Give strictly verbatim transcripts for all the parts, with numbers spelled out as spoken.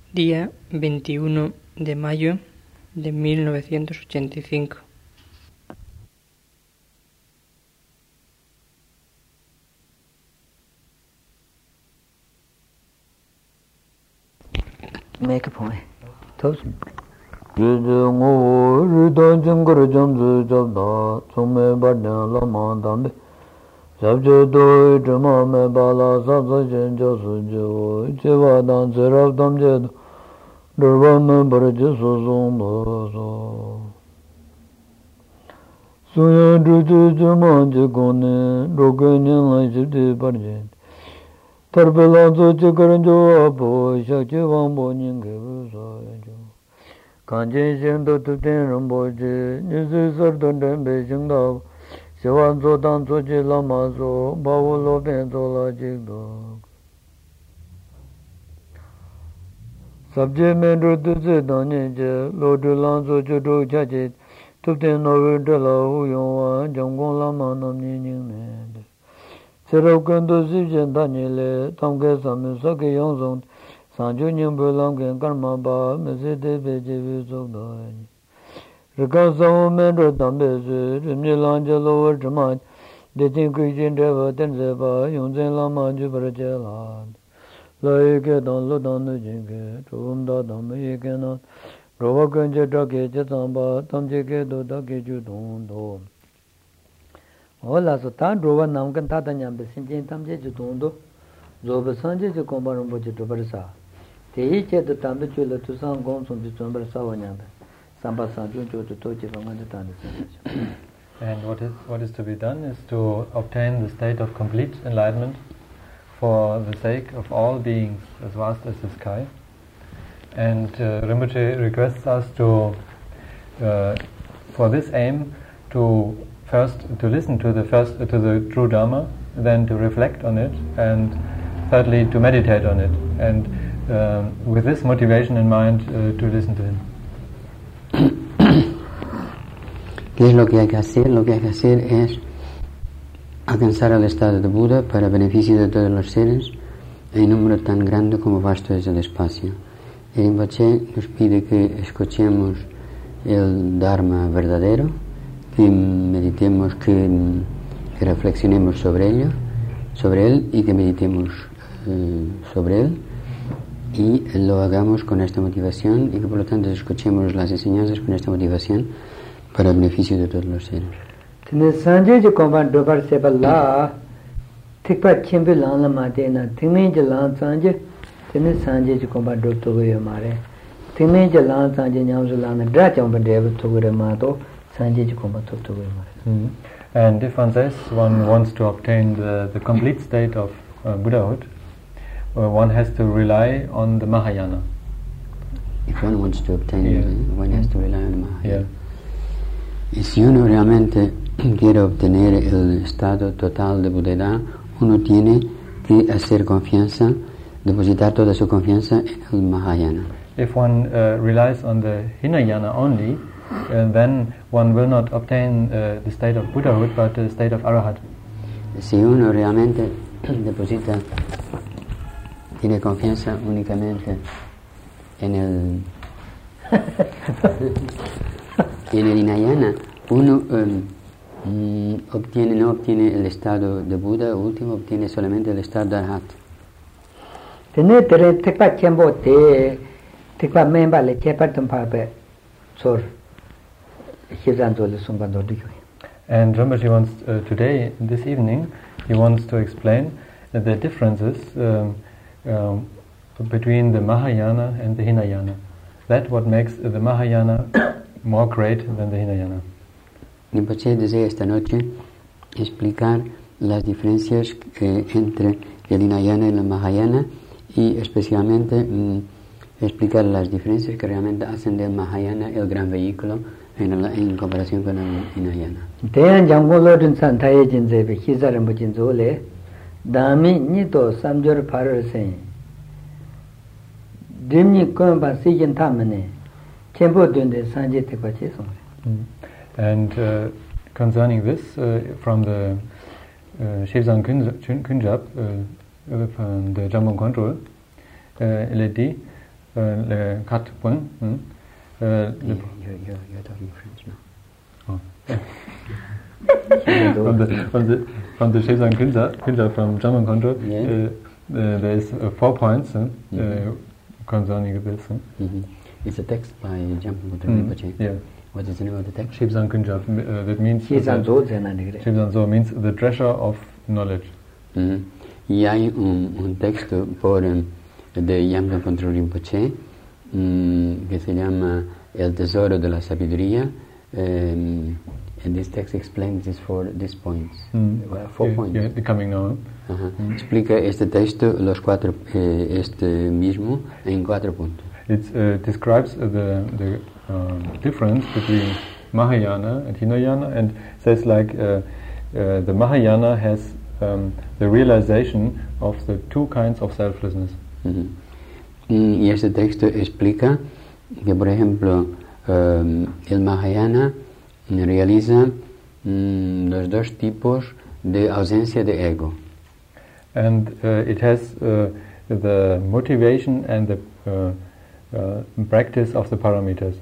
Día veintiuno de mayo de mil novecientos ochenta y cinco. Make a point. Toes. Tarpelanzo chikaranjo apo shakchi wangpo nyingi busayanjo kanchen shendo tupten ramboche nyisi sarton tenpe shingdao shiwanzo tanzo chi lamazo bawo lopen zola chikdo sabje mendro tuzi danyen che lodru lanzo chudu chachi tupten novi drala huyongwa jamgon lama namni nyingmende Serokendo Sibjen Daniele, Tamke Sami Saki Yongzong, Sanju Nyingbu Lamken Karma Ba, Mesete Peche Visokdai. Rika Samu Mendro Tambese, Rimni Lanje Lower Jamaj, Detin Kuijin Deva Tense Ba, Yongzen Lama Jubarache Lad. Laike Dan Lodan Nujinke, Chumda Dhamma Yekenan, Rova Kenche Drake Chetamba, Tamche Kedo Dake Judon Do. Hola, so tan drova nam kan tata nyam be sinjin tamje ju dondo zobe sanje ju kombarum bo ju dobarsa te hi che to tambe chu le tu sang gong sum ju chombar sa wa nyam samba sanju ju to to je bang de tan. And what is what is to be done is to obtain the state of complete enlightenment for the sake of all beings as vast as the sky. And uh, Rinpoche requests us to uh, for this aim to first to listen to the first uh, to the true Dharma, then to reflect on it, and thirdly to meditate on it, and uh, with this motivation in mind uh, to listen to him. ¿Qué es lo que hay que hacer? Lo que hay que hacer es alcanzar el estado de Buda para beneficio de todos los seres en número tan grande como vasto es el espacio. El Rinpoche nos pide que escuchemos el Dharma verdadero, que meditemos, que, que reflexionemos sobre ello, sobre él y que meditemos eh, sobre él y lo hagamos con esta motivación y que por lo tanto escuchemos las enseñanzas con esta motivación para el beneficio de todos los seres. Mm. And if one says one wants to obtain the, the complete state of uh, Buddhahood, uh, one has to rely on the Mahayana. If one wants to obtain, yeah. the, one has to rely on the Mahayana. Yeah. Y si uno realmente quiere obtener el estado total de Buddhahood, uno tiene que hacer confianza, depositar toda su confianza en el Mahayana. If one uh, relies on the Hinayana only, Uh, then one will not obtain uh, the state of Buddhahood, but the state of Arahat. Si uno realmente deposita, tiene confianza únicamente en el en el Hinayana, uno um, obtiene, no obtiene el estado de Buda último, obtiene solamente el estado de Arahat. Tene tere tekpa chembo te tekpa memba le chepa tumpape sor. And Rinpoche wants uh, today, this evening, he wants to explain uh, the differences um, um, between the Mahayana and the Hinayana. That what makes uh, the Mahayana more great than the Hinayana. Rinpoche desea esta noche explicar las diferencias eh, entre el Hinayana y el Mahayana y especialmente mm, explicar las diferencias que realmente hacen del Mahayana el gran vehículo en, el, en comparación con el Hinayana. Teyan jangolo dun san taye jinze be hizaram bu jinzo le dami ni to samjor parar sen dimni kon ba sigen tamane chembo dun de sanje te kwa che so. And uh, concerning this uh, from the uh, Shevzang Kunjab uh, from the Jambon control uh, L A D le quatre points. Hmm? Uh, Yeah, you're, you're, you're talking French now. Oh. from the from the from the Shebsang Kunja, Kunja from German control, Yeah. uh, uh, there is uh, four points uh, Mhm. uh, concerning this. Uh. Mm-hmm. It's a text by Jampan Buddha Mm, Rinpoche. yeah. What is the name of the text? Shebsang Kunja, uh, that means Shebsang Zo Shebsang means the treasure of knowledge. Mm-hmm. Y hay un, un texto por um, de Jampan Buddha Rinpoche um, que se llama El Tesoro de la Sabiduría. Um, and this text explains this four these points. Mm. Well, four yeah, points. Yeah, they're coming now. Ajá. Mm. Explica este texto, los cuatro, eh, este mismo, en cuatro puntos. It uh, describes uh, the the um, difference between Mahayana and Hinayana, and says like uh, uh, the Mahayana has um, the realization of the two kinds of selflessness. Ujú. Mm, Y este texto explica que, por ejemplo, um, el Mahayana realiza mm, los dos tipos de ausencia de ego. And uh, it has uh, the motivation and the uh, uh, practice of the parameters.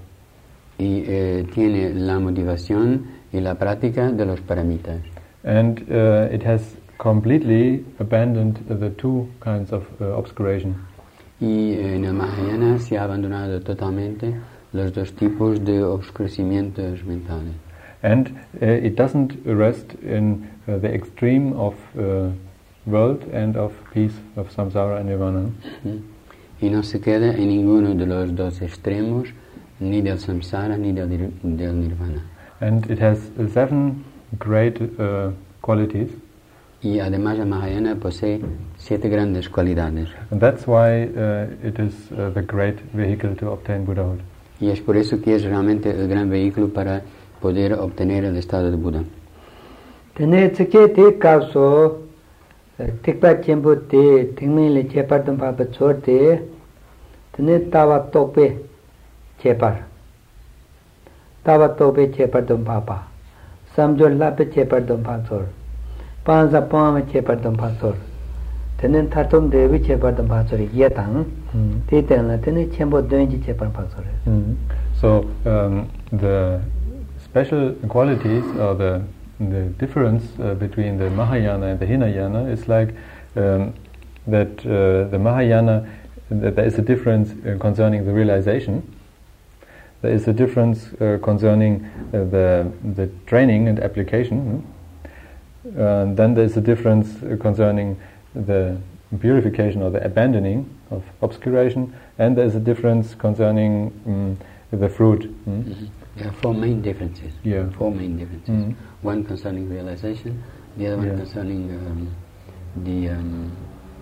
Y eh, tiene la motivación y la práctica de los paramitas. And uh, it has completely abandoned the two kinds of uh, obscuration. Y eh, en el Mahayana se ha abandonado totalmente los dos tipos de oscurecimientos mentales. And uh, it doesn't rest in uh, the extreme of uh, world and of peace, of samsara and nirvana. Ujú. Y no se queda en ninguno de los dos extremos, ni del samsara ni del, nir- del nirvana. And it has uh, seven great uh, qualities. Y además el Mahayana posee siete grandes cualidades. And that's why uh, it is uh, the great vehicle to obtain Buddhahood. Y es por eso que es realmente el gran vehículo para poder obtener el estado de Buda. Tene tsike te kapso tikpa chenpo te tingmin le chepar tum papa chor te tene tawa tope chepar tawa tope chepar tum papa samjor lape chepar tum pasor panza pama chepar tum pasor tene tartum devi chepar tum pasor yetang Mm. te tenla tene chenpo dwenji chepar pasor. Mm. So um, the special qualities or the the difference uh, between the Mahayana and the Hinayana is like um, that uh, the Mahayana, that there is a difference uh, concerning the realization. There is a difference uh, concerning uh, the the training and application. Hmm? Uh, then there is a difference uh, concerning the purification or the abandoning of obscuration, and there is a difference concerning um, the fruit. Hmm? Mm-hmm. There are four main differences. Yeah. Four main differences. Mhm. One concerning realization, the other one Yeah. concerning um, the um,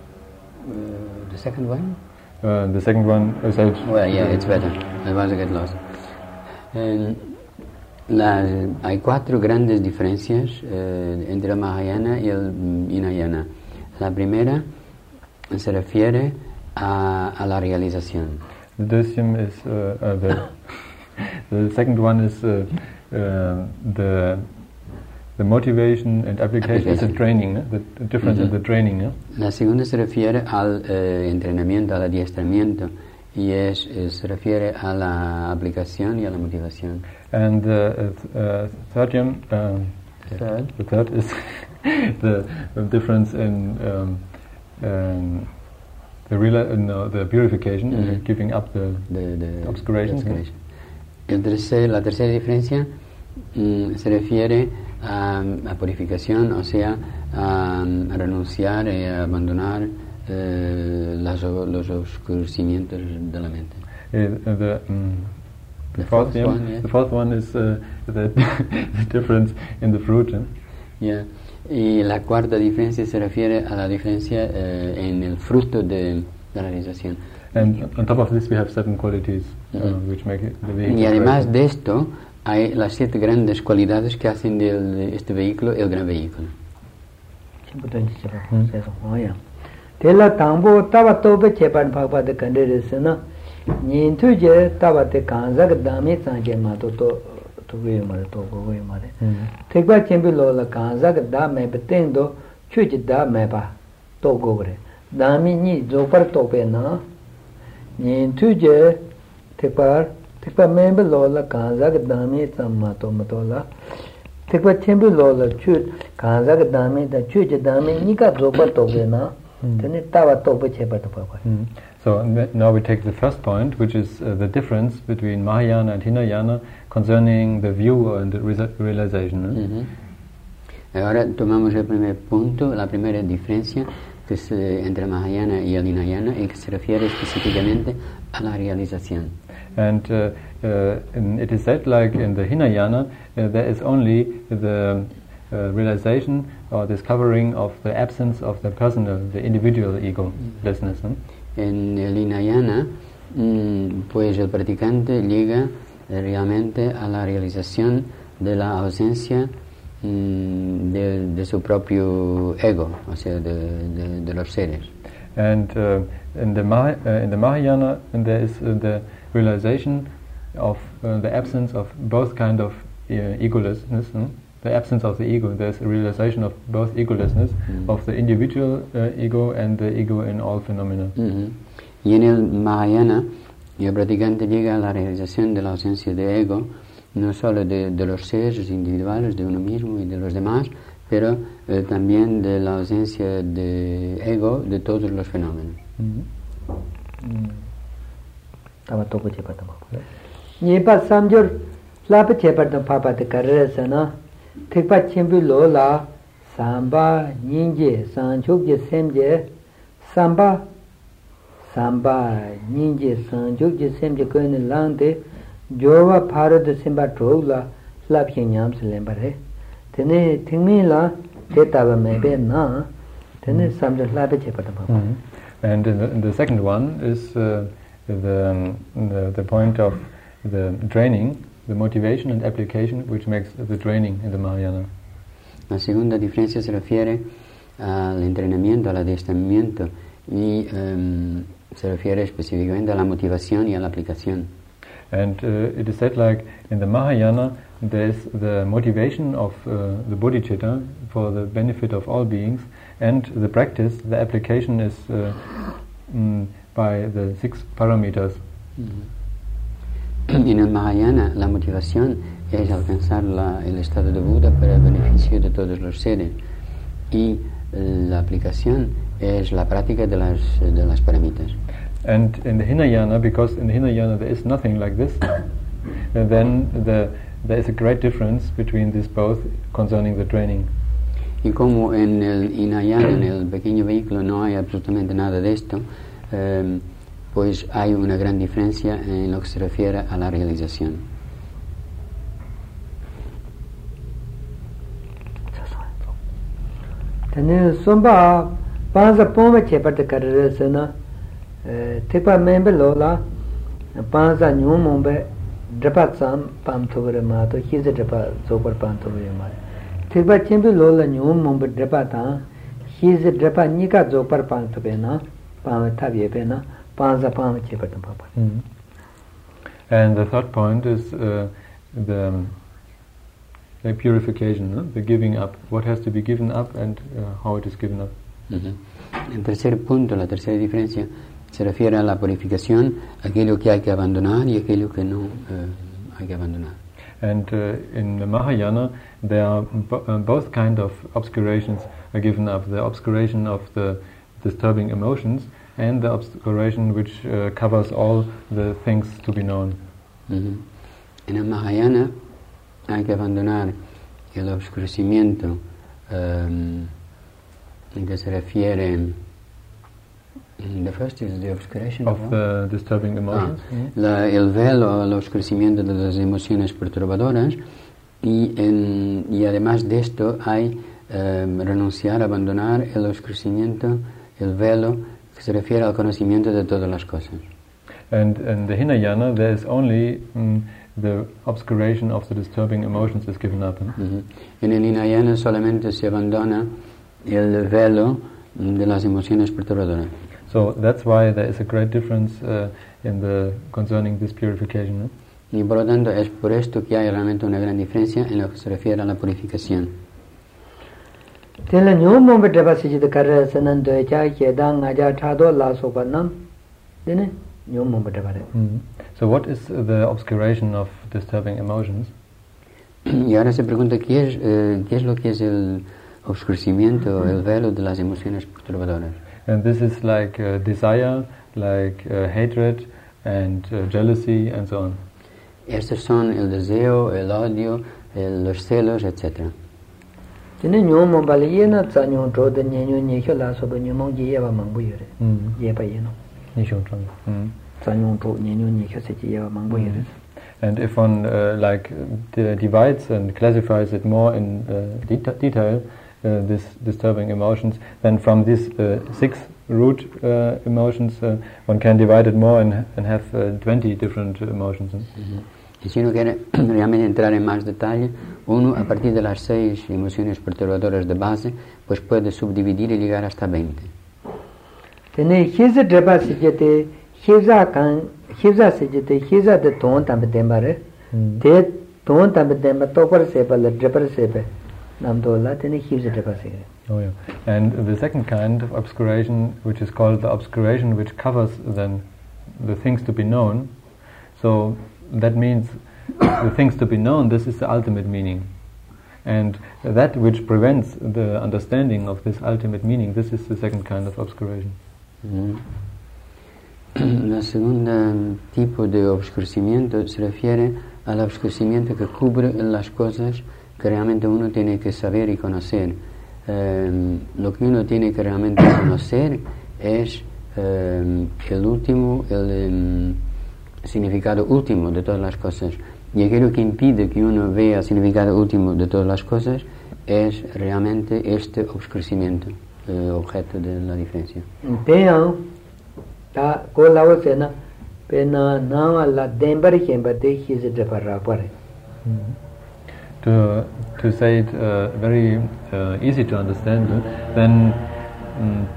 uh, the second one. Uh, the second one is that Well, yeah, it's better. Otherwise I get lost. Um, las, hay cuatro grandes diferencias eh, entre el Mahayana y el mm, Hinayana. La primera se refiere a, a la realización. the Deuxième is uh, uh, the the second one is uh, uh, the the motivation and application is the Application. training, eh? the, the difference in Mhm. the training. Eh? La segunda se refiere al eh, entrenamiento, al adiestramiento, y es, eh, se refiere a la aplicación y a la motivación. And the uh, uh, thirdium, um, Third. the third is the, the difference in um, um, the real, uh, no, the purification, uh, Mhm. giving up the De, de Obscuration, de obscuration. El tercer, la tercera diferencia mm, se refiere a, a purificación, o sea, a, a renunciar y a abandonar eh, las o- los oscurecimientos de la mente. Uh, the, um, the, The fourth, fourth yeah, one, yeah. the fourth one is uh, the, the difference in the fruit. Eh? Ya. Y la cuarta diferencia se refiere a la diferencia eh, en el fruto de, de la realización. And on top of this, we have seven qualities uh, Mhm. which make it the vehicle. Y además correct. de esto, hay las siete grandes cualidades que hacen de de este vehículo el gran vehículo. chenpo dwenji chepar pasor oya tela tangbo tawa tope chepar papa de kandere sena nyin tu je tawa te kanza ke dami sanje ma to to to we ma to go we ma de Mhm. tekba chenpi lo la kanza ke da me pe teng do chu ji da me pa to go re dami ni zo par to pe na yin tu je tekpar tekpar member lo la kanza ga dami tamma to mato la tekpar chembu lo la chu kanza ga dami da chu je dami ni ka zoba to be na tene tawa to be che ba to pa. So now we take the first point, which is uh, the difference between Mahayana and Hinayana concerning the view and the realization. ¿No? Uh-huh. Ahora tomamos el primer punto, la primera diferencia que es eh, entre Mahayana y el Hinayana y que se refiere específicamente a la realización. And uh, uh, in, it is said, like in the Hinayana, uh, there is only the uh, realization or discovering of the absence of the personal, the individual ego-lessness. ¿No? En el Hinayana, mmm, pues el practicante llega realmente a la realización de la ausencia mmm, de, de su propio ego, o sea, de, de, de los seres. And uh, in, the Mah- uh, in the Mahayana, there is uh, the realization of uh, the absence of both kind of uh, egolessness. Hmm? The absence of the ego. There's a realization of both egolessness, mm-hmm. of the individual uh, ego and the ego in all phenomena. Mm-hmm. Y en el Mahayana, el practicante llega a la realización de la ausencia de ego, no solo de, de los seres individuales, de uno mismo y de los demás, pero eh, también de la ausencia de ego de todos los fenómenos. Tama topo che patama. Nipa samjur lapa che patama papa te karresa na. Tekpa chenpu lo la samba nyingje sanchokje semje samba samba nyingje sanchokje semje koine langde jowa bharata simba trogla lapye nyam selemba re tene tingmi la tetaba mebe na tene samja lape che patama. And in the, in the second one is uh, the, um, the the point of the training, the motivation and application, which makes the training in the Mahayana. La segunda diferencia se refiere al entrenamiento, al adiestramiento y um, se refiere específicamente a la motivación y a la aplicación. And uh, it is said, like in the Mahayana, there is the motivation of uh, the bodhicitta for the benefit of all beings, and the practice, the application is uh, mm, by the six parameters. Mm-hmm. En el Mahayana, la motivación es alcanzar la, el estado de Buda para el beneficio de todos los seres, y la aplicación es la práctica de las, de las paramitas. And in the Hinayana, because in the Hinayana there is nothing like this, then the, there is a great difference between these both concerning the training. Y como en el Hinayana, en el pequeño vehículo, no hay absolutamente nada de esto, um, pues hay una gran diferencia en lo que se refiere a la realización. Tene somba panza pome che parte carrese na tepa membe lola panza nyumombe drapa sam pam thogre ma to hize drapa zopar pam thogre ma tepa chembe lola nyumombe drapa ta hize drapa nika zopar pam thogre na pam thabye pe na. Mm. And the third point is uh, the, um, the purification, no? The giving up, what has to be given up and uh, how it is given up. Uh-huh. El tercer punto, la tercera diferencia, se refiere a la purificación, aquello que hay que abandonar y aquello que no uh, hay que abandonar. And uh, in the Mahayana, there are bo- uh, both kind of obscurations are given up. The obscuration of the disturbing emotions and the obscuration which uh, covers all the things to be known. Uh-huh. En el Mahayana hay que abandonar el obscurecimiento um, que se refiere. The first is the obscuration of the disturbing emotions. Ah, mm-hmm. la, el velo, el oscurecimiento de las emociones perturbadoras, y, en, y además de esto hay um, renunciar, abandonar el oscurecimiento, el velo que se refiere al conocimiento de todas las cosas. And in the Hinayana there is only um, the obscuration of the disturbing emotions is given up. Hmm? Uh-huh. En el Hinayana solamente se abandona el velo de las emociones perturbadoras. So that's why there is a great difference uh, in the concerning this purification. No? Y por lo tanto es por esto que hay realmente una gran diferencia en lo que se refiere a la purificación. Tela nyomom be deba siji de karre sanan de cha ke da nga ja tha do la so pa nam dine Mm. So what is the obscuration of disturbing emotions? Y ahora se pregunta qué es, eh, qué es lo que es el oscurecimiento, el velo de las emociones perturbadoras. And this is like uh, desire, like uh, hatred and uh, jealousy and so on. Estos son el deseo, el odio, el, los celos, etcétera. Tiene ñomo bali yena tsa ñong zho de ñenyo ñekyo la so be ñomo ji yeba mangbu yure. Yeba yeno. Tsa ñong zho ñenyo ñekyo se ji yeba mangbu yure. And if one uh, like d- divides and classifies it more in uh, det- detail, uh, this disturbing emotions, then from these uh, six root uh, emotions, uh, one can divide it more and, and have uh, twenty different emotions. Uh-huh. Y si uno quiere realmente entrar en más detalle, uno a partir de las seis emociones perturbadoras de base, pues puede subdividir y llegar hasta veinte. Tiene hiza dreba se jete, hiza kan, hiza se jete, hiza de ton tambe dembare, te ton tambe demba topar sepa la dreba sepa, namdo la tiene hiza dreba se. Oh yeah. And the second kind of obscuration, which is called the obscuration which covers then the things to be known, so that means the things to be known, this is the ultimate meaning. And that which prevents the understanding of this ultimate meaning, this is the second kind of obscuration. Mm. La segunda tipo de obscurecimiento se refiere al obscurecimiento que cubre las cosas que realmente uno tiene que saber y conocer. Um, lo que uno tiene que realmente conocer es um, el último, el um, significado último de todas las cosas. Y aquello que impide que uno vea el significado último de todas las cosas es realmente este obscurecimiento, el objeto de la diferencia. Pero, ta ko lawo sena, pena na la dembari kemba de hize de parapare. To to say it uh, very uh, easy to understand, uh, then um,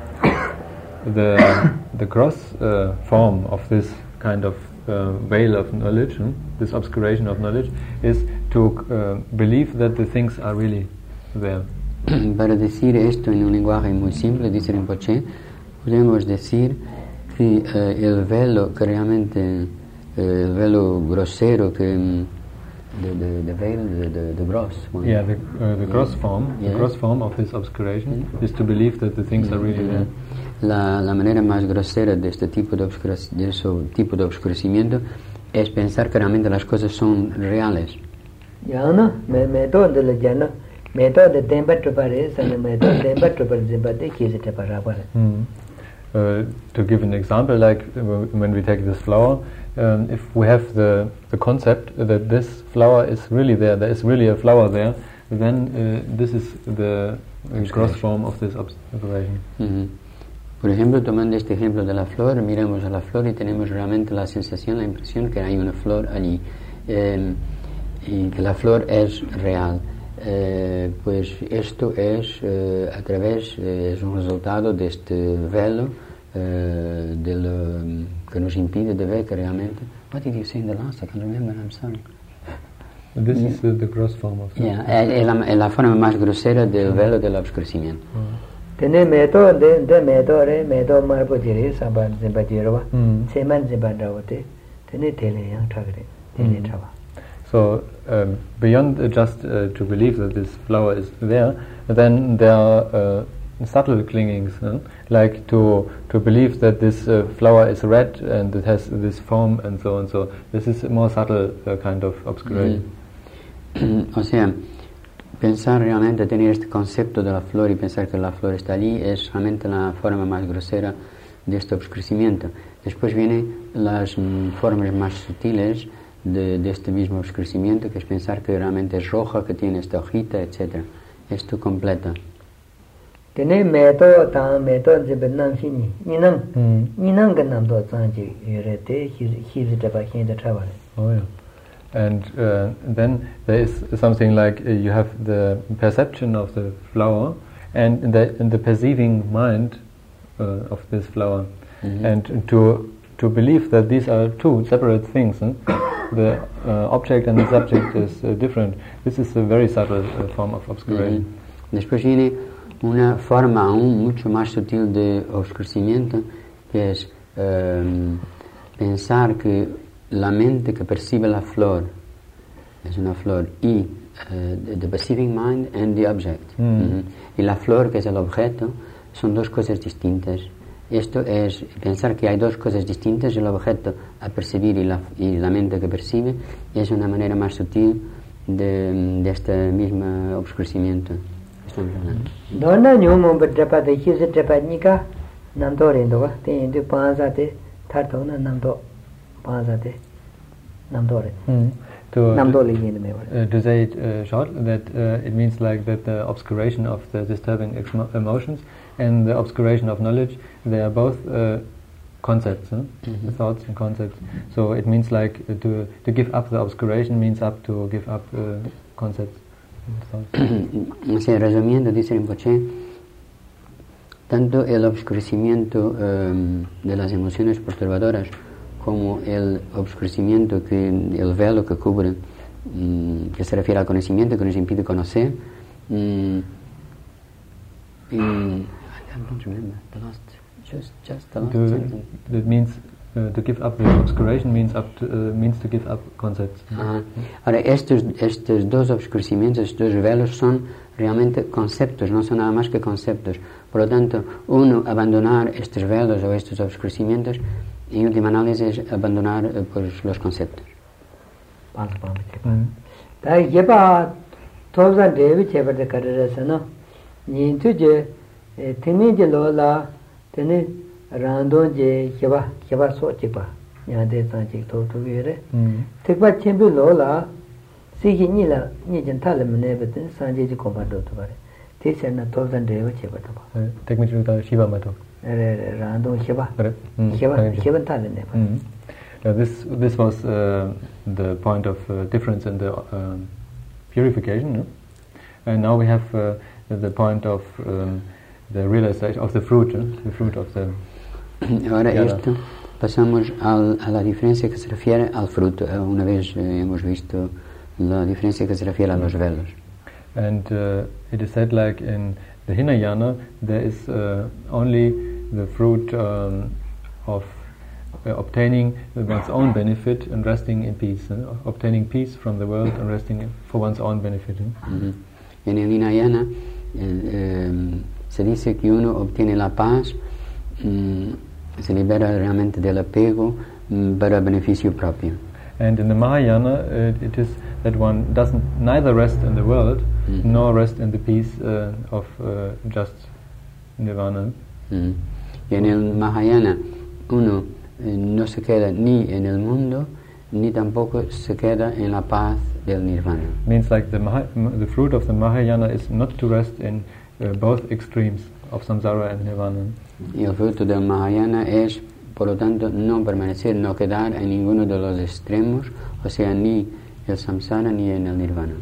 the the gross uh, form of this kind of uh, veil of knowledge, hmm, this obscuration of knowledge, is to uh, believe that the things are really there. Para decir esto en un lenguaje muy simple, dice Rinpoche, podemos decir que uh, el velo que realmente, uh, el velo grosero que the the the veil, the the, the gross one. Yeah, the uh, the gross yeah. form, yeah. the gross form of this obscuration yeah. is to believe that the things yeah. are really yeah. there. La la manera más grosera de este tipo de obscurec- de ese tipo de obscurecimiento es pensar que realmente las cosas son reales. Ya no, me me to de la jana, me to de temba to pare, sana me to temba to pare temba de hize de parapare. Uh, to give an example, like uh, when we take this flower, um, if we have the, the concept that this flower is really there, there is really a flower there, then uh, this is the uh, gross form of this obscuration. Uh-huh. Por ejemplo, tomando este ejemplo de la flor, miramos a la flor y tenemos realmente la sensación, la impresión que hay una flor allí, eh, y que la flor es real. Eh, pues esto es eh, a través, eh, es un resultado de este velo eh, de lo, que nos impide de ver que realmente. What did you say in the last? I can't remember, I'm sorry. This yeah. is uh, the gross form of the yeah, es, la, es la forma más grosera del velo del obscurecimiento. Tene me to de de me to re me to mar po jiri samban zimba jirwa. Seman zimba dawote. Tene tele yang thagre. Tele thawa. So um, beyond uh, just uh, to believe that this flower is there, then there are uh, subtle clingings, huh? Like to to believe that this uh, flower is red and it has this form and so on. So this is a more subtle uh, kind of obscuration. Mm. O sea, pensar realmente, tener este concepto de la flor y pensar que la flor está allí es realmente la forma más grosera de este obscurecimiento. Después vienen las mm, formas más sutiles De, de este mismo obscurecimiento, que es pensar que realmente es roja, que tiene esta hojita, etcétera. Esto completa. Tiene meto tan meto de benam fini. Ninang, ninang ganam do zanji yurete hizi de ba hin de travel. Oh yeah. And uh, then there is something like uh, you have the perception of the flower and in the in the perceiving mind uh, of this flower, mm-hmm. and to to believe that these are two separate things. Huh? The uh, object and the subject is uh, different. This is a very subtle uh, form of obscuration. Mm-hmm. Después viene una forma aún mucho más sutil de obscurecimiento, que es um, pensar que la mente que percibe la flor es una flor y uh, the perceiving mind and the object. Mm. Uh-huh. Y la flor, que es el objeto, son dos cosas distintas. Esto es pensar que hay dos cosas distintas, el objeto a percibir y la, y la mente que percibe, es una manera más sutil de, de este mismo obscurecimiento que estamos hablando. Dona nyumo betrapa de hise trepa nika namdo rendo ba te de panza de tarto na namdo panza de namdo re To, namdo le yin me uh, to say it uh, short, that uh, it means like that the obscuration of the disturbing exmo- emotions and the obscuration of knowledge, they are both uh, concepts, huh? Mm-hmm. The thoughts and concepts. So it means like uh, to to give up the obscuration means up to give up uh, concepts and thoughts. O sea, resumiendo, dice Rinpoche, tanto el obscurecimiento um, de las emociones perturbadoras como el obscurecimiento, que el velo que cubre, um, que se refiere al conocimiento, que nos impide conocer, um, in, I don't remember the last, just, just the last To, sentence. that means uh, to give up the obscuration means up to, uh, means to give up concepts. Ajá. Ahora, estos, estos dos obscurecimientos, estos dos velos son realmente conceptos, no son nada más que conceptos. Por lo tanto, uno, abandonar estos velos o estos obscurecimientos, en última análisis es abandonar eh, pues, los conceptos. panza panza Mm. da yeba tozan devi cheba de karerasa no ni tu je timi je lo la tene rando je yeba yeba so cheba nya de san chi to to yere Mm. tekba chembe lo la si gi ni la ni jen ta le mne be ten san je ji ko ba do to bare te se na tozan devi cheba to ba Uh, take me to the Shiva Mato. re rando yeba Correct? Mm. yeba Thank you. yeba ta le ne ba Mm. Uh, this this was uh, the point of uh, difference in the um, purification, no? And now we have uh, the point of um, the realization of the fruit, no? The fruit of the. Ahora Yara. esto, pasamos al, a la diferencia que se refiere al fruto. Eh, Una vez eh, hemos visto la diferencia que se refiere a los velos. And uh, it is said like in the Hinayana there is uh, only the fruit um, of uh, obtaining one's own benefit and resting in peace, uh, obtaining peace from the world and resting for one's own benefit. uh. Ujú. En el Hinayana eh, eh, se dice que uno obtiene la paz, mm, se libera realmente del apego mm, para beneficio propio. And in the Mahayana uh, it is that one doesn't neither rest in the world Mhm. nor rest in the peace uh, of uh, just nirvana. Mm. Y en el Mahayana uno eh, no se queda ni en el mundo ni tampoco se queda en la paz del nirvana. Means like the Maha- m- the fruit of the Mahayana is not to rest in uh, both extremes of samsara and nirvana. Y el fruto del Mahayana es, por lo tanto, no permanecer, no quedar en ninguno de los extremos, o sea, ni el samsara ni en el nirvana.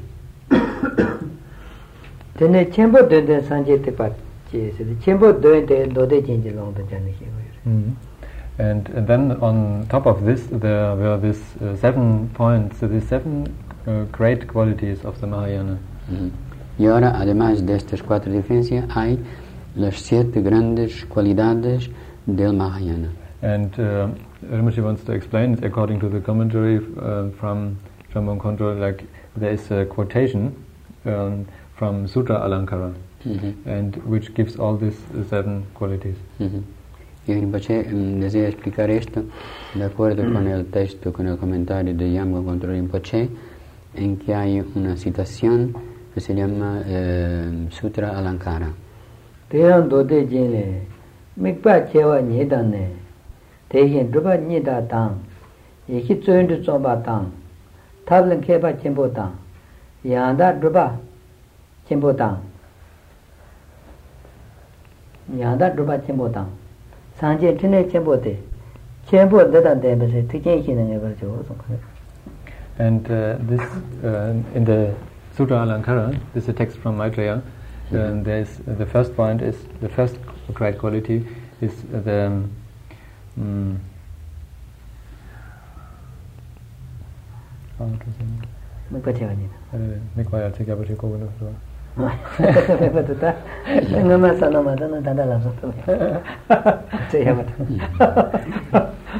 tene chembo de de sanje te pa che se chembo de de do de jin ji long de jan ni Mhm. And, and then on top of this there were these uh, seven points, so these seven uh, great qualities of the Mahayana. Ujú. Y ahora, además de estas cuatro diferencias, hay las siete grandes cualidades del Mahayana. And uh, Rinpoche wants to explain it according to the commentary uh, from Shambham Kondro, like there is a quotation um, from Sutra Alankara, Ujú. and which gives all these uh, seven qualities. Ujú. Y Rinpoche mm, desea explicar esto de acuerdo con el texto, con el comentario de Yamgo contra Rinpoche, en que hay una citación que se llama eh, Sutra Alankara. te ran do de jin le mik pa che wa ni dan ne te yin du ba ni da dang ye ki zuen du zong ba dang ta len ke ba chen bo dang yang da du ba chen bo dang yang da du ba chen bo dang sang je tin ne chen bo de chen bo de dan de be se ti jin yin ne ba jo so And uh, this uh, in the Sutra Alankara, this is a text from Maitreya. And there's uh, the first point is the first great quality is the um, mm, how to say it? mik pa che wa ni Uh, Mikvaya Tsikapati Kovana. me pa ta nga ma sa na ma da na da la so to che ya ma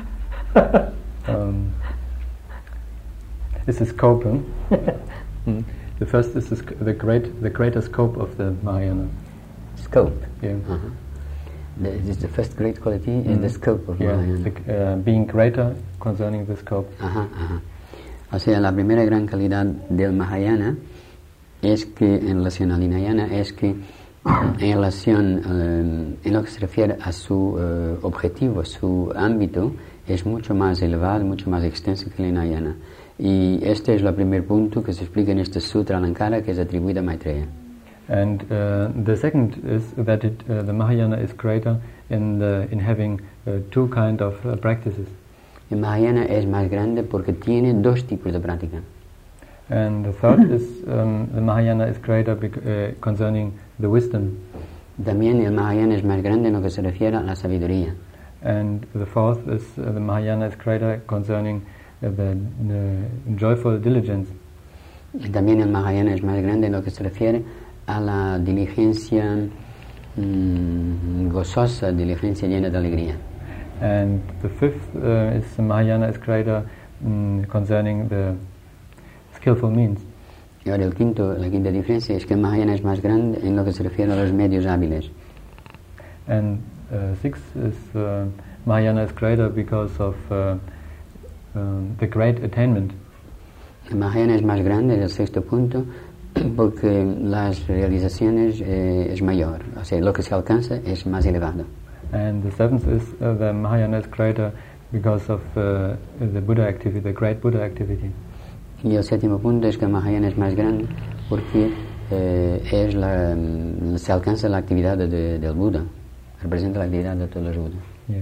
um, is the scope. Huh? mm. The first is the, sc- the great, the greater scope of the Mahayana. Scope. Yeah. Uh-huh. The, this is the first great quality mm. is the scope of yeah. Mahayana. The, uh, being greater concerning the scope. Ajá, ajá. O sea, la primera gran calidad del Mahayana es que, en relación al Hinayana, es que en relación, eh, en lo que se refiere a su eh, objetivo, su ámbito, es mucho más elevado, mucho más extenso que el Hinayana. Y este es el primer punto que se explica en este Sutra Alankara, que es atribuido a Maitreya. And uh, the second is that it, uh, the Mahayana is greater in, the, in having uh, two kind of uh, practices. El Mahayana es más grande porque tiene dos tipos de práctica. And the third is um, the Mahayana is greater bec- uh, concerning the wisdom. También el Mahayana es más grande en lo que se refiere a la sabiduría. And the fourth is uh, the Mahayana is greater concerning uh, the, the joyful diligence. Y también el Mahayana es más grande en lo que se refiere a la diligencia mmm, gozosa, diligencia llena de alegría. And the fifth uh, is the Mahayana is greater um, concerning the skillful means. Y ahora el quinto, la quinta diferencia es que el Mahayana es más grande en lo que se refiere a los medios hábiles. And uh, sixth is uh, Mahayana is greater because of uh, um, the great attainment. El Mahayana es más grande, es el sexto punto, porque las realizaciones eh, es mayor, o sea, lo que se alcanza es más elevado. And the seventh is uh, the Mahayana is greater because of uh, the Buddha activity, the great Buddha activity. Y el séptimo punto es que el Mahayana es más grande porque eh, es la, se alcanza la actividad de, de, del Buda, representa la actividad de todos los Budas. Yeah.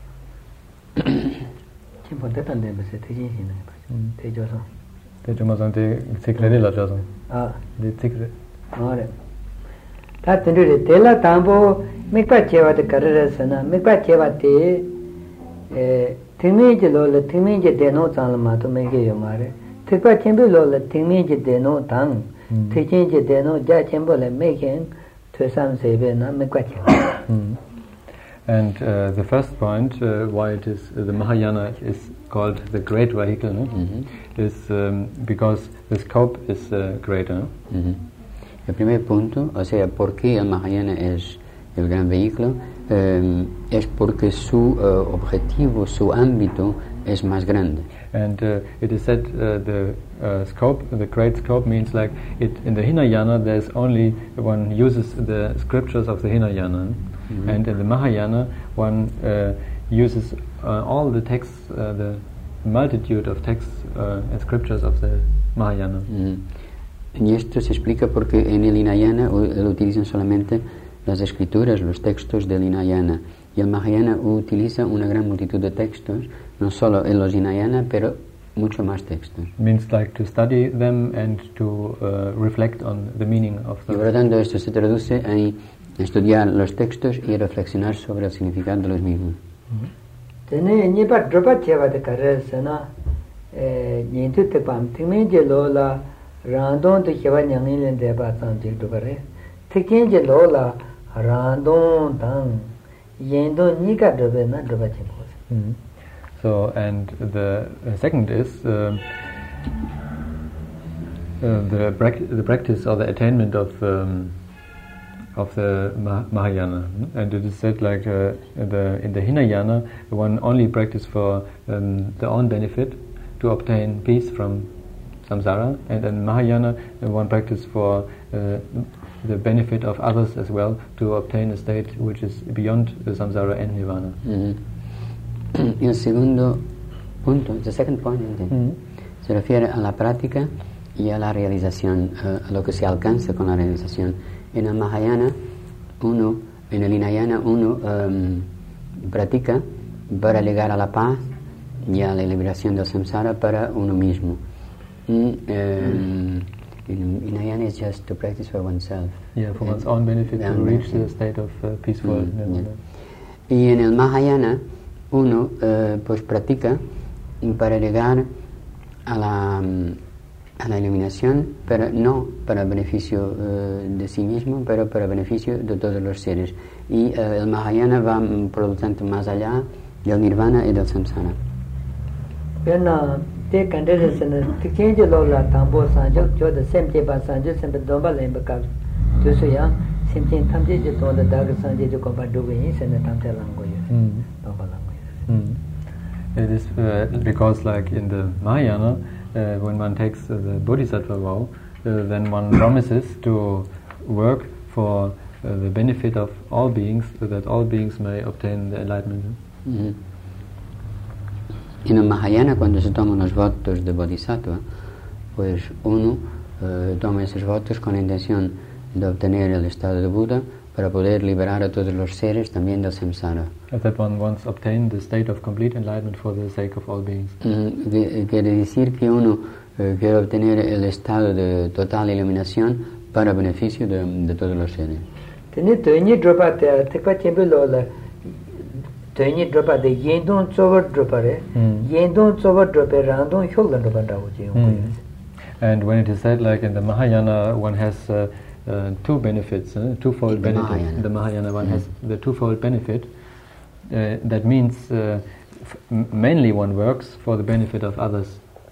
Te chumazan te tsikre la chasam. Ah. De tsikre. Ahora. Ta tendure tela tambo mikpa cheva de carrera sana mikpa cheva te eh timi je lo le timi je de no chang ma to me ge yo mare tikpa chembe lo le timi je de no tang tikin je de no ja chembo le me gen to sam se be na mikpa cheva. And uh, the first point uh, why it is uh, the Mahayana is called the great vehicle, no? Mm-hmm. is um, because the scope is uh, greater. No? Mm-hmm. El primer punto, o sea, por qué el Mahayana es el gran vehículo, eh, es porque su uh, objetivo, su ámbito es más grande. And uh, it is said uh, the uh, scope, the great scope means like it in the Hinayana there's only one uses the scriptures of the Hinayana, mm-hmm. and in the Mahayana one uh, uses uh, all the texts, uh, the multitude of texts uh, and scriptures of the Mahayana. Mm-hmm. Y esto se explica porque en el Hinayana lo utilizan solamente las escrituras, los textos del Hinayana, y el Mahayana utiliza una gran multitud de textos, no solo en los Hinayana, pero mucho más textos. Means like to study them and to uh, reflect on the meaning of Y them. por lo tanto esto se traduce en estudiar los textos y reflexionar sobre el significado de los mismos. Tene nipa dropa cheva de carrera sana eh nintu te pam timi je lo la randon te cheva nyangin len de ba san je do bare tikin je lo la randon tang yendo nika dobe na dropa cheva. Mm-hmm. So, and the uh, second is uh, uh, the, prac- the practice or the attainment of um, of the Mah- Mahayana, and it is said like uh, in the in the Hinayana one only practice for um, their own benefit to obtain peace from samsara, and in Mahayana one practice for uh, the benefit of others as well to obtain a state which is beyond the samsara and nirvana. Mm-hmm. Y el segundo punto, the second point, mm-hmm. se refiere a la práctica y a la realización, uh, a lo que se alcanza con la realización. En el Mahayana, uno, en el Hinayana, uno um, practica para llegar a la paz y a la liberación del samsara para uno mismo. Y, um, in Hinayana is just to practice for oneself. Yeah, for one's own benefit to reach the state of uh, peaceful. Mm, yeah. Y en el Mahayana, uno uh, pues practica para llegar a la, a la iluminación, pero no para beneficio uh, de sí mismo, pero para beneficio de todos los seres. Y uh, el Mahayana va, por lo tanto, más allá del nirvana y del samsara. Pena te candere sene tikin je lo la tambo sanjo jo de semje ba sanjo sembe domba lemba ka to so ya semje tamje je to da dag sanje je ko ba do yin sene tamje lango ye domba lango ye. It is uh, because like in the Mahayana uh, when one takes uh, the Bodhisattva vow uh, then one promises to work for uh, the benefit of all beings so that all beings may obtain the enlightenment. Mm-hmm. En el Mahayana, cuando se toman los votos de Bodhisattva, pues uno eh, toma esos votos con la intención de obtener el estado de Buda para poder liberar a todos los seres también del samsara. That one wants obtained the state of complete enlightenment for the sake of all beings. Mm, quiere decir que uno eh, quiere obtener el estado de total iluminación para beneficio de, de todos los seres. Teni dropa de yendon tsover dropare yendon tsover drope randon hyolan dropa dawoji. And when it is said like in the Mahayana one has uh, uh, two benefits, uh, twofold benefit. Mahayana. The Mahayana one mm-hmm. has the twofold benefit. Uh, that means uh, f- mainly one works for the benefit of others.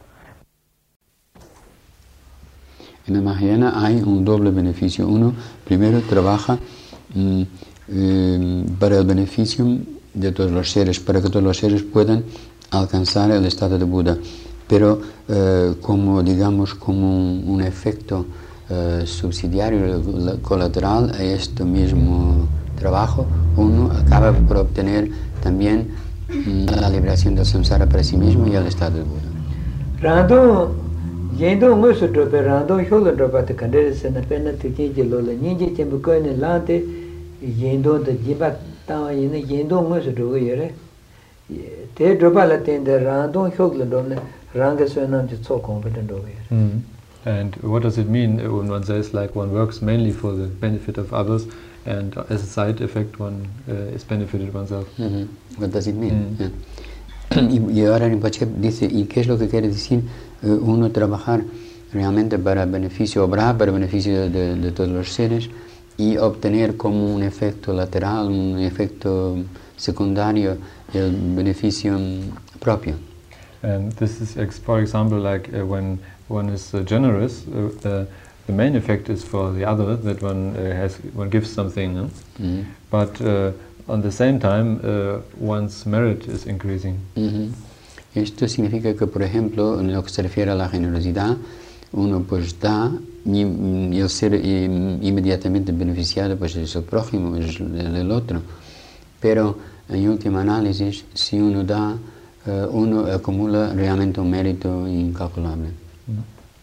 En el Mahayana hay un doble beneficio. Uno, primero trabaja mm, eh, para el beneficio de todos los seres, para que todos los seres puedan alcanzar el estado de Buda, pero eh, como digamos como un, un efecto eh, subsidiario colateral a este mismo trabajo, uno acaba por obtener también mm, la liberación del samsara para sí mismo y el estado de Buda. Rando yendo mucho drope rando hyolan dropa te candere se na pena te que lo la ninje chembu ko ne lante yendo de jiba ta yin yendo mucho do yere te dropa la tende rando hyolan do ne ranga so na je so competent do yere. And what does it mean when one says like one works mainly for the benefit of others and as a side effect one uh, is benefited oneself? Mm-hmm. What does it mean? Mm. Yeah. Y, y ahora Rinpoche dice, ¿y qué es lo que quiere decir uh, uno trabajar realmente para beneficio, obrar para beneficio de, de todos los seres y obtener como un efecto lateral, un efecto secundario el beneficio propio? And this is, ex- for example, like uh, when one is uh, generous, uh, uh, the main effect is for the other, that one uh, has one gives something, no? Mm-hmm. But uh, on the same time, uh, one's merit is increasing. Mm-hmm. Esto significa que, por ejemplo, en lo que se refiere a la generosidad, uno pues da y, y el ser y, inmediatamente beneficiado pues es el prójimo, es el, el otro. Pero en última análisis, si uno da, uh, uno acumula realmente un mérito incalculable. Mm.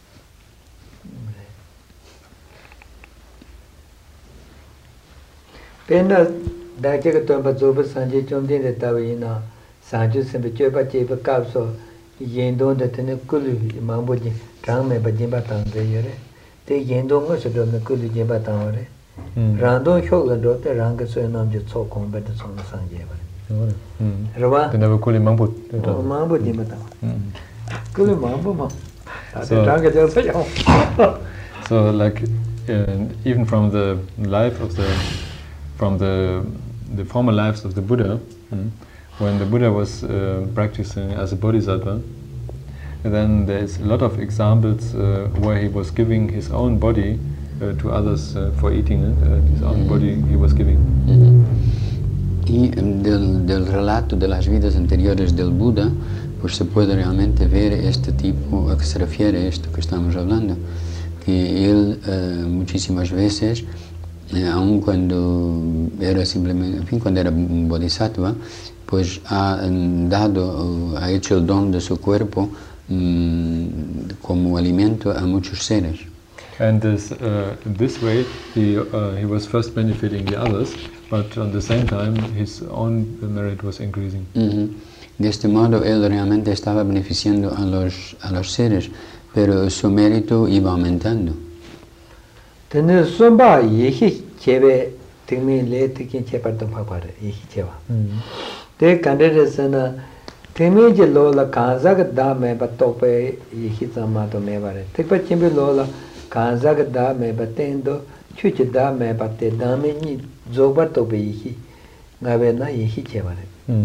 Pena da ke to ba zo ba sanje chom din de ta wi na sanju sem be che ba che ba ka so yin don de ne ku lu ma bo ji rang me ba jin ba tang de yere te yin don ngo so do ne ku lu jin ba tang re rang don hyo la do te rang ge so nam je cho kong ba de so na sanje ba ro ba de ne ku lu ma bo ma bo jin ba tang ku lu ma bo ma ta rang ge je so yo. So like uh, even from the life of the from the the former lives of the Buddha, mm, when the Buddha was uh, practicing as a bodhisattva, then there's a lot of examples uh, where he was giving his own body uh, to others uh, for eating, uh, his own body he was giving. Mm-hmm. Y del, del relato de las vidas anteriores del Buda, pues se puede realmente ver este tipo a que se refiere esto que estamos hablando, que él uh, muchísimas veces, Eh, aun cuando era simplemente, en fin, cuando era un bodhisattva, pues ha dado, ha hecho el don de su cuerpo mm, como alimento a muchos seres. And this, uh, this way, he uh, he was first benefiting the others, but at the same time, his own merit was increasing. Mm-hmm. De este modo, él realmente estaba beneficiando a los a los seres, pero su mérito iba aumentando. Tene somba yehi chebe tingmi le tikin chepar tum phapare yehi cheba te kandere sana tingmi je lo la kanza ga da me ba to pe yehi sama to me bare te pa chimbe lo la kanza ga da me ba tendo chu che da me ba te da me ni zo ba to pe yehi nga be na yehi cheba re.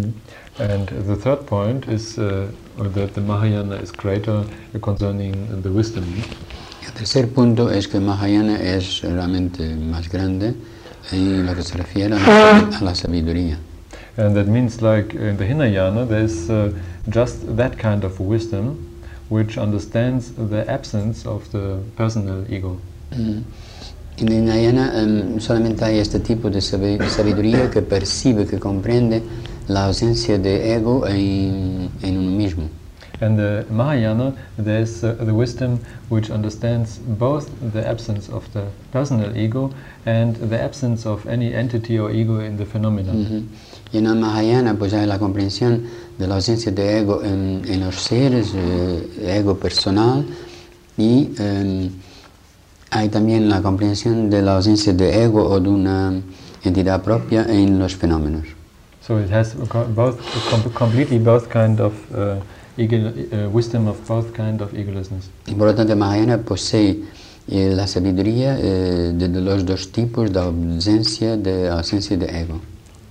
And the third point is uh, that the Mahayana is greater concerning the wisdom. El tercer punto es que Mahayana es realmente más grande en lo que se refiere a la, a la sabiduría. And that means, like in the Hinayana, there's uh, just that kind of wisdom which understands the absence of the personal ego. Mm. En el Hinayana um, solamente hay este tipo de sabiduría que percibe, que comprende la ausencia de ego en, en uno mismo. And the Mahayana, there's uh, the wisdom which understands both the absence of the personal ego and the absence of any entity or ego in the phenomena. Uh-huh. Y en el Mahayana pues hay la comprensión de la ausencia de ego en, en los seres, eh, ego personal, y eh, hay también la comprensión de la ausencia de ego o de una entidad propia en los fenómenos. So it has both com completely both kind of uh, ego, uh, wisdom of both kind of egolessness. Y por lo tanto, Mahayana posee eh, la sabiduría eh, de, de los dos tipos de ausencia de ausencia de ego.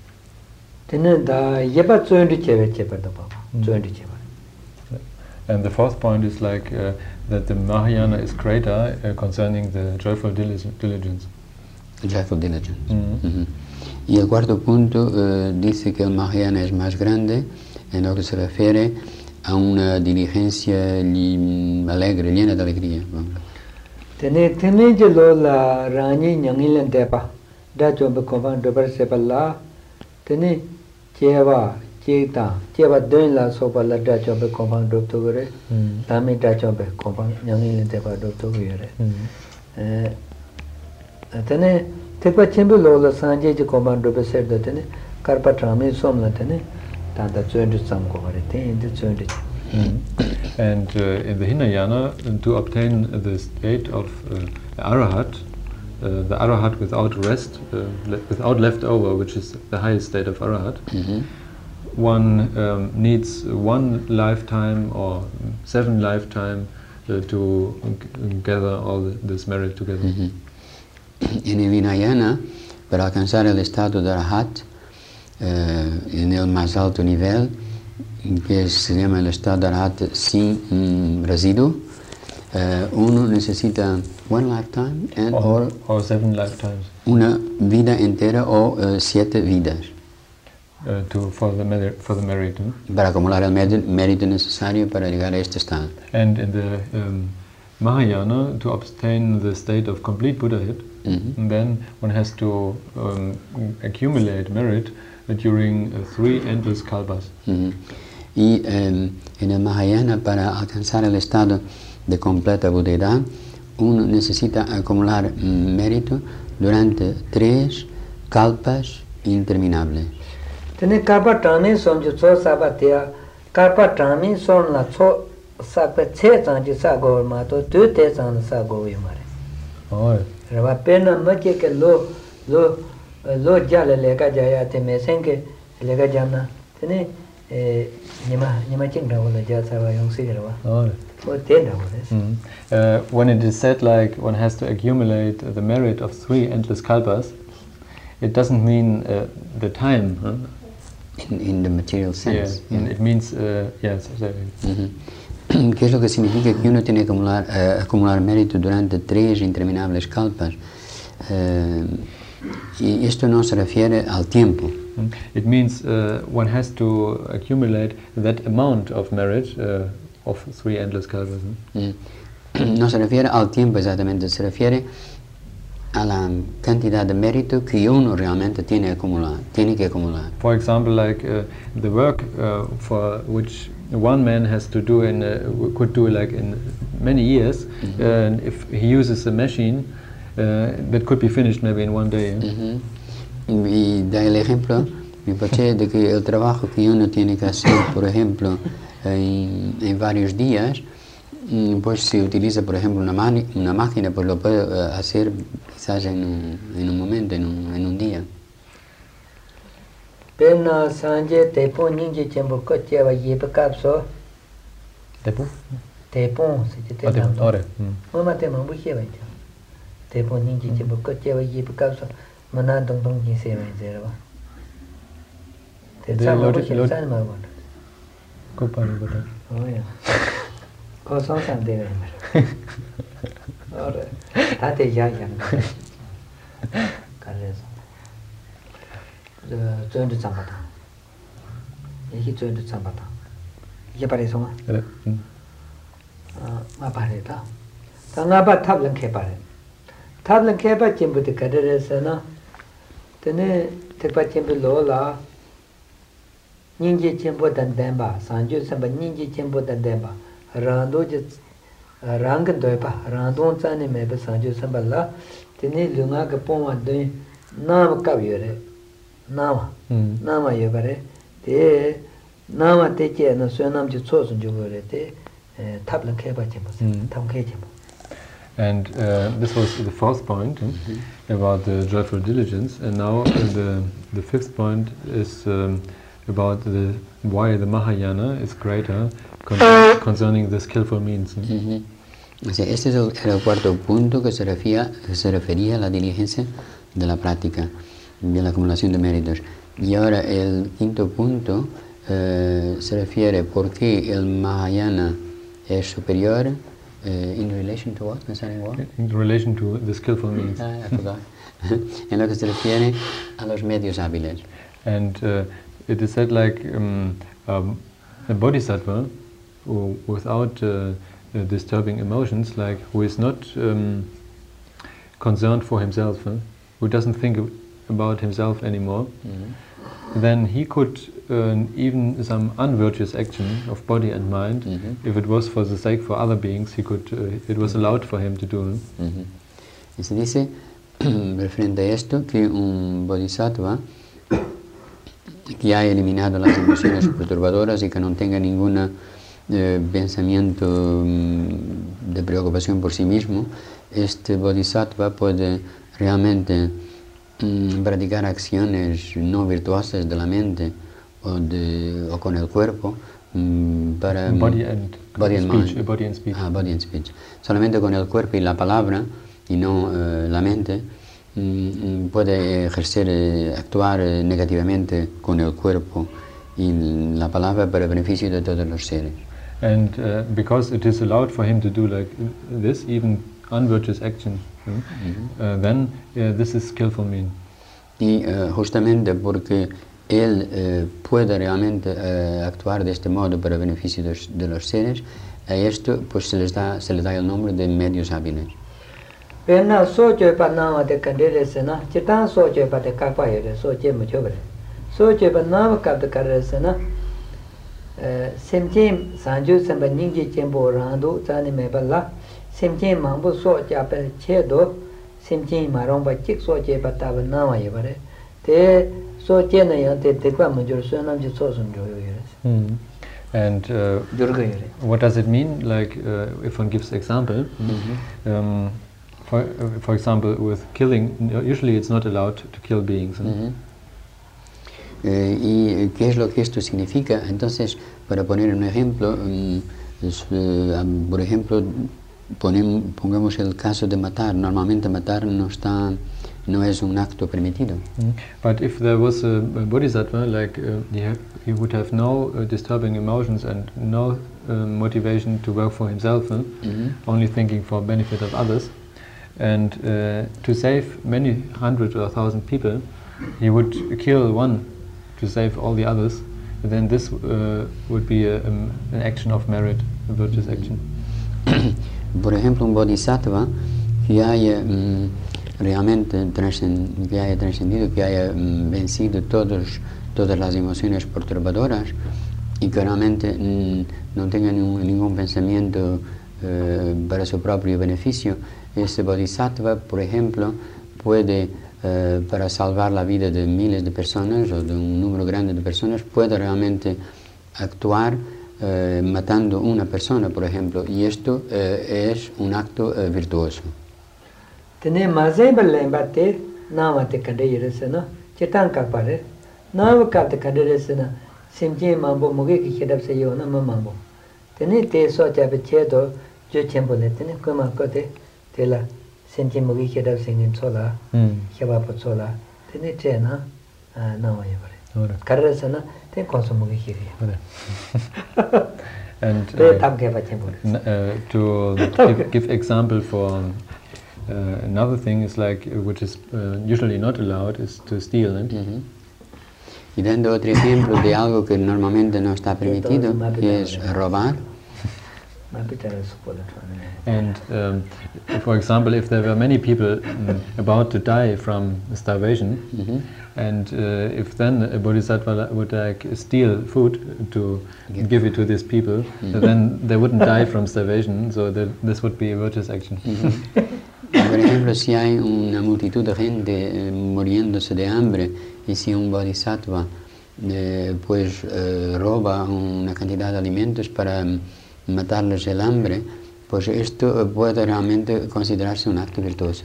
And the fourth point is like uh, that the Mahayana is greater uh, concerning the joyful diligence. Joyful diligence. Mm-hmm. Uh-huh. Y el cuarto punto uh, dice que el Mahayana es más grande en lo que se refiere a una diligencia alegre, llena de alegría. Tene tene jelo la rani nyangil depa da jo be konvan do bar se balla tene jeva jeta jeva den la so balla da jo be konvan do to gre dami da jo be konvan nyangil depa do to gre eh tene tekwa chimbu lo la sanje ji konvan do be se do tene karpa trame som la tene ta da joint sam ko gre ten de joint. Mm-hmm. And uh, in the Hinayana, to obtain the state of uh, Arahat, uh, the Arahat without rest, uh, le without leftover, which is the highest state of Arahat, mm-hmm. one um, needs one lifetime or seven lifetime uh, to gather all this merit together. Mm-hmm. En el Hinayana, para alcanzar el estado de Arahat, uh, en el más alto nivel, que se llama el estado de Arahat sin mm, residuo, uh, uno necesita one lifetime and or, or, or seven lifetimes. Una vida entera o uh, siete vidas. Uh, to, for, the merit, for the merit. Hmm? Para acumular el mérito necesario para llegar a este estado. And in the um, Mahayana, to obtain the state of complete Buddhahood, mm-hmm. then one has to um, accumulate merit uh, during uh, three endless kalpas. Mm-hmm. Y eh, en el Mahayana, para alcanzar el estado de completa budeidad, uno necesita acumular mm, mérito durante tres kalpas interminables. Tene kalpa tame som ju so sabatia kalpa tame som la so sakpe che sang ji sa go ma to tu te sang sa go wi mare. Oh. Raba pena ma ke ke lo lo lo jale le ka jaya te me senge le ka jana tene eh nima nima ching da wala ja sa ba yong si raba. Oh. Mm. Uh, when it is said like one has to accumulate the merit of three endless kalpas, it doesn't mean uh, the time. Huh? In, in the material sense. Yeah, yeah. It means, uh, yes. Mm-hmm. ¿Qué es lo que significa que uno tiene que acumular, uh, acumular mérito durante tres interminables kalpas? Uh, y esto no se refiere al tiempo. It means uh, one has to accumulate that amount of merit uh, of three endless kalpas. Mm. No se refiere al tiempo exactamente, se refiere a la cantidad de mérito que uno realmente tiene, acumular, tiene que acumular. For example, like uh, the work uh, for which one man has to do in uh, could do like in many years, mm-hmm. uh, and if he uses a machine, uh, that could be finished maybe in one day. Mm-hmm. Y da el ejemplo, mi pache, de que el trabajo que uno tiene que hacer, por ejemplo, en, en varios días, pues si utiliza, por ejemplo, una, mani, una máquina, pues lo puede uh, hacer quizás en un, en un momento, en un, en un día. Pena sanje tepon ninje chembo koche va yepe kapso. Tepon? Tepon, se te tepon. Ore. Mama te mambu cheva cha. Tepon ninje chembo koche va yepe kapso. Mana dong dong ni se va zero. They are loaded, loaded. Good part of that. Oh yeah. Có sáu trăm tiền này. Đó rồi. Đã thì giá giảm. Cái này. Giờ chuyển được trăm bát. Cái chuyển được trăm bát. Cái bài xong à? Đấy. À, mà bài đó. Thằng ngã bắt tháp lên khép bài. Tháp lên khép bài chìm bút cái đấy là nó. Thế nên thực bắt chìm bút lỗ là nhìn gì chìm bút đàn đàn bà, sáng chú xem bà nhìn gì chìm bút đàn đàn bà. Rang đôi chứ rang cái đôi bà, rang đôi cha này mấy bữa sáng chú xem bà là thế nên lương á cái phong mà đôi nam cao yếu đấy, nam nam mà yếu vậy thế nam mà thế chứ nó xuyên nam chú số xuống chú rồi thế tháp lên khép bài chìm bút, tháp khép chìm bút. And uh, this was the fourth point mm-hmm. about the joyful diligence, and now uh, the the fifth point is um, about the why the Mahayana is greater con concerning the skillful means. Mm-hmm. O sea, este es el, el cuarto punto que se refería, que se refería a la diligencia de la práctica, de la acumulación de méritos. Y ahora el quinto punto uh, se refiere por qué el Mahayana es superior. Uh, in relation to what? Concerning what? In relation to the skillful means. Ah, I forgot. En lo que se refiere a los medios hábiles. And uh, it is said like um, um, a bodhisattva who, without uh, uh, disturbing emotions, like who is not um, concerned for himself, huh? Who doesn't think about himself anymore, mm-hmm. then he could uh, even some unvirtuous action of body and mind, mm-hmm. if it was for the sake for other beings, he could. Uh, it was allowed for him to do. Mm-hmm. Y se dice referente a esto que un bodhisattva que haya eliminado las emociones perturbadoras y que no tenga ningún eh, pensamiento mm, de preocupación por sí mismo, este bodhisattva puede realmente mm, practicar acciones no virtuosas de la mente o, de, o con el cuerpo mm, para body and, body and speech, mind. Body and speech. Ah, body and speech. Solamente con el cuerpo y la palabra y no eh, la mente mm, puede ejercer, eh, actuar eh, negativamente con el cuerpo y la palabra para beneficio de todos los seres. And uh, because it is allowed for him to do like this, even unvirtuous action, hmm? mm-hmm. uh, then uh, this is skillful mean. Y uh, justamente porque él uh, puede realmente uh, actuar de este modo para beneficio de, de los seres, a esto pues se les da se les da el nombre de medios hábiles. Pena soje pa nama de kandere sena, chitan soje pa de kapa yere, soje mu chobre. Soje pa nama kap de kare sena, semjim sanju samba ningji chembo randu zani me balla, semjim mambu soje apel chedo, semjim marong pa chik soje pa taba nama yebare. Te soje na yang te dekwa mu jor so nam ji so sun jo yere. And uh, what does it mean? Like uh, if one gives example, mm-hmm. um, for uh, for example, with killing, usually it's not allowed to kill beings. Huh? Mm-hmm. eh, ¿Y qué es lo que esto significa? Entonces, para poner un ejemplo, um, es, uh, por ejemplo, ponem, pongamos el caso de matar. Normalmente matar no está, no es un acto permitido. Mm-hmm. But if there was a, a bodhisattva, like uh, he, have, he would have no uh, disturbing emotions and no uh, motivation to work for himself, huh? Mm-hmm. Only thinking for benefit of others. And uh, to save many hundred or thousand people, he would kill one to save all the others. Then this uh, would be a, um, an action of merit, a virtuous action. Por ejemplo, un bodhisattva que haya mm, realmente trascend, que haya trascendido, que haya mm, vencido todos, todas las emociones perturbadoras y que realmente mm, no tenga ningún, ningún pensamiento eh, para su propio beneficio. Este bodhisattva, por ejemplo, puede, eh, para salvar la vida de miles de personas o de un número grande de personas, puede realmente actuar eh, matando una persona, por ejemplo, y esto eh, es un acto eh, virtuoso. Tene mazen belembate nama te kadere sena, chetan kapare, nama kapte kadere sena, simje mambo muge ki khedap se yo na mambo. Tene te so cha be chedo jo chembo le tene kuma kote tela simje muge khedap singin sola, kheba pot sola, tene che na nama yabare. Carresana, te consumo che And uh, uh, to give, give example for uh, another thing is like, uh, which is uh, usually not allowed, is to steal. Eh? Uh-huh. Y dando otro ejemplo de algo que normalmente no está permitido, que es robar. And um, for example, if there were many people um, about to die from starvation, mm-hmm. and uh, if then a bodhisattva would like steal food to yeah. give it to these people, mm-hmm. then they wouldn't die from starvation. So that this would be a virtuous action. Mm-hmm. Por ejemplo, si hay una multitud de gente eh, muriéndose de hambre y si un bodhisattva eh, pues eh, roba una cantidad de alimentos para matarles el hambre, pues esto puede realmente considerarse un acto virtuoso.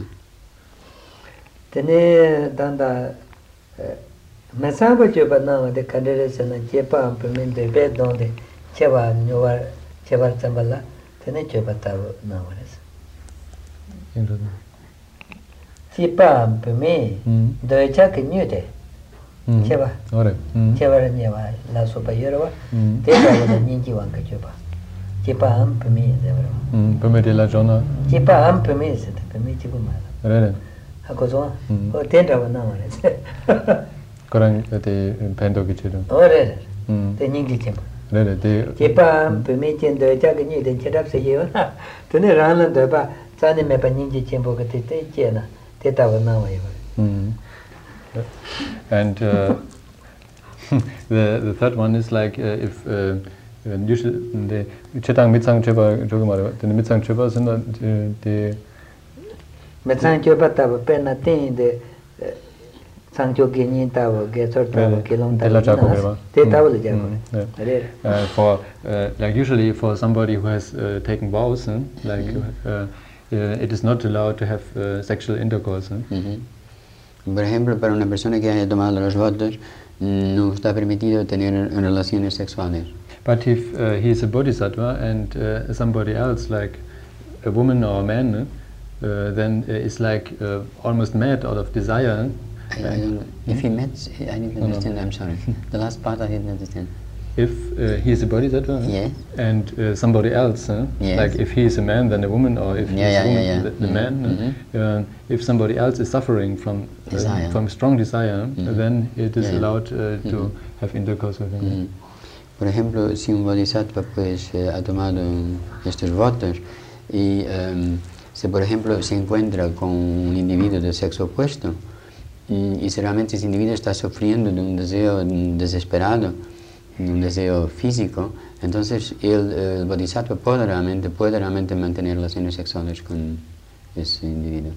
Tener tanta me sabe que banana de candelas en el chepa ampliamente ve donde cheva ñovar cheva chambala tener chepa tavo no es. Chepa amplimente de cha que ñute. Cheva. Ora. Cheva ñeva la sopa yorba. Te va de ninji wan que chepa. Chepa amplimente de verdad. Mm, permite la zona. Chepa amplimente, permite como nada. Rere. Hakozo. O tenda wan no es. Korang te pendo kichido. Ore. Te ninji chepa. Rere te. Chepa permite de cha que ni de chedap se lleva. Tener ran de ba Sani me pa ninji chenpo ke te te chena, te tawa nawa Mm. And uh, the the third one is like uh, if uh, usually the chetang mitsang chepa jogi mara, the mitsang chepa sind the mitsang chepa tawa pena tin de sangcho ge ni tawa ge sort tawa ke long tawa te tawa le jago. For uh, like usually for somebody who has uh, taken vows, eh? like. Mm-hmm. uh, Uh, it is not allowed to have uh, sexual intercourse. Eh? Uh-huh. Por ejemplo, para una persona que haya tomado los votos, no está permitido tener relaciones sexuales. But if uh, he is a bodhisattva and uh, somebody else, like a woman or a man, uh, then uh, is like uh, almost mad out of desire. I, I don't know. If he met, I didn't understand. No, no. I'm sorry. The last part I didn't understand. If uh, he is a bodhisattva yes. and uh, somebody else, uh, yes. like if he is a man then a woman, or if yeah, he is yeah, a woman, yeah, yeah. the, the mm-hmm. man, mm-hmm. uh, if somebody else is suffering from uh, from strong desire, mm-hmm. then it is yeah, allowed uh, mm-hmm. to have intercourse with him. Mm-hmm. Por ejemplo, si un bodhisattva pues eh, ha tomado estos votos y um, si por ejemplo se encuentra con un individuo de sexo opuesto y, y si realmente ese individuo está sufriendo de un deseo desesperado, un deseo físico, entonces el, el bodhisattva puede realmente, puede realmente mantener relaciones sexuales con ese individuo.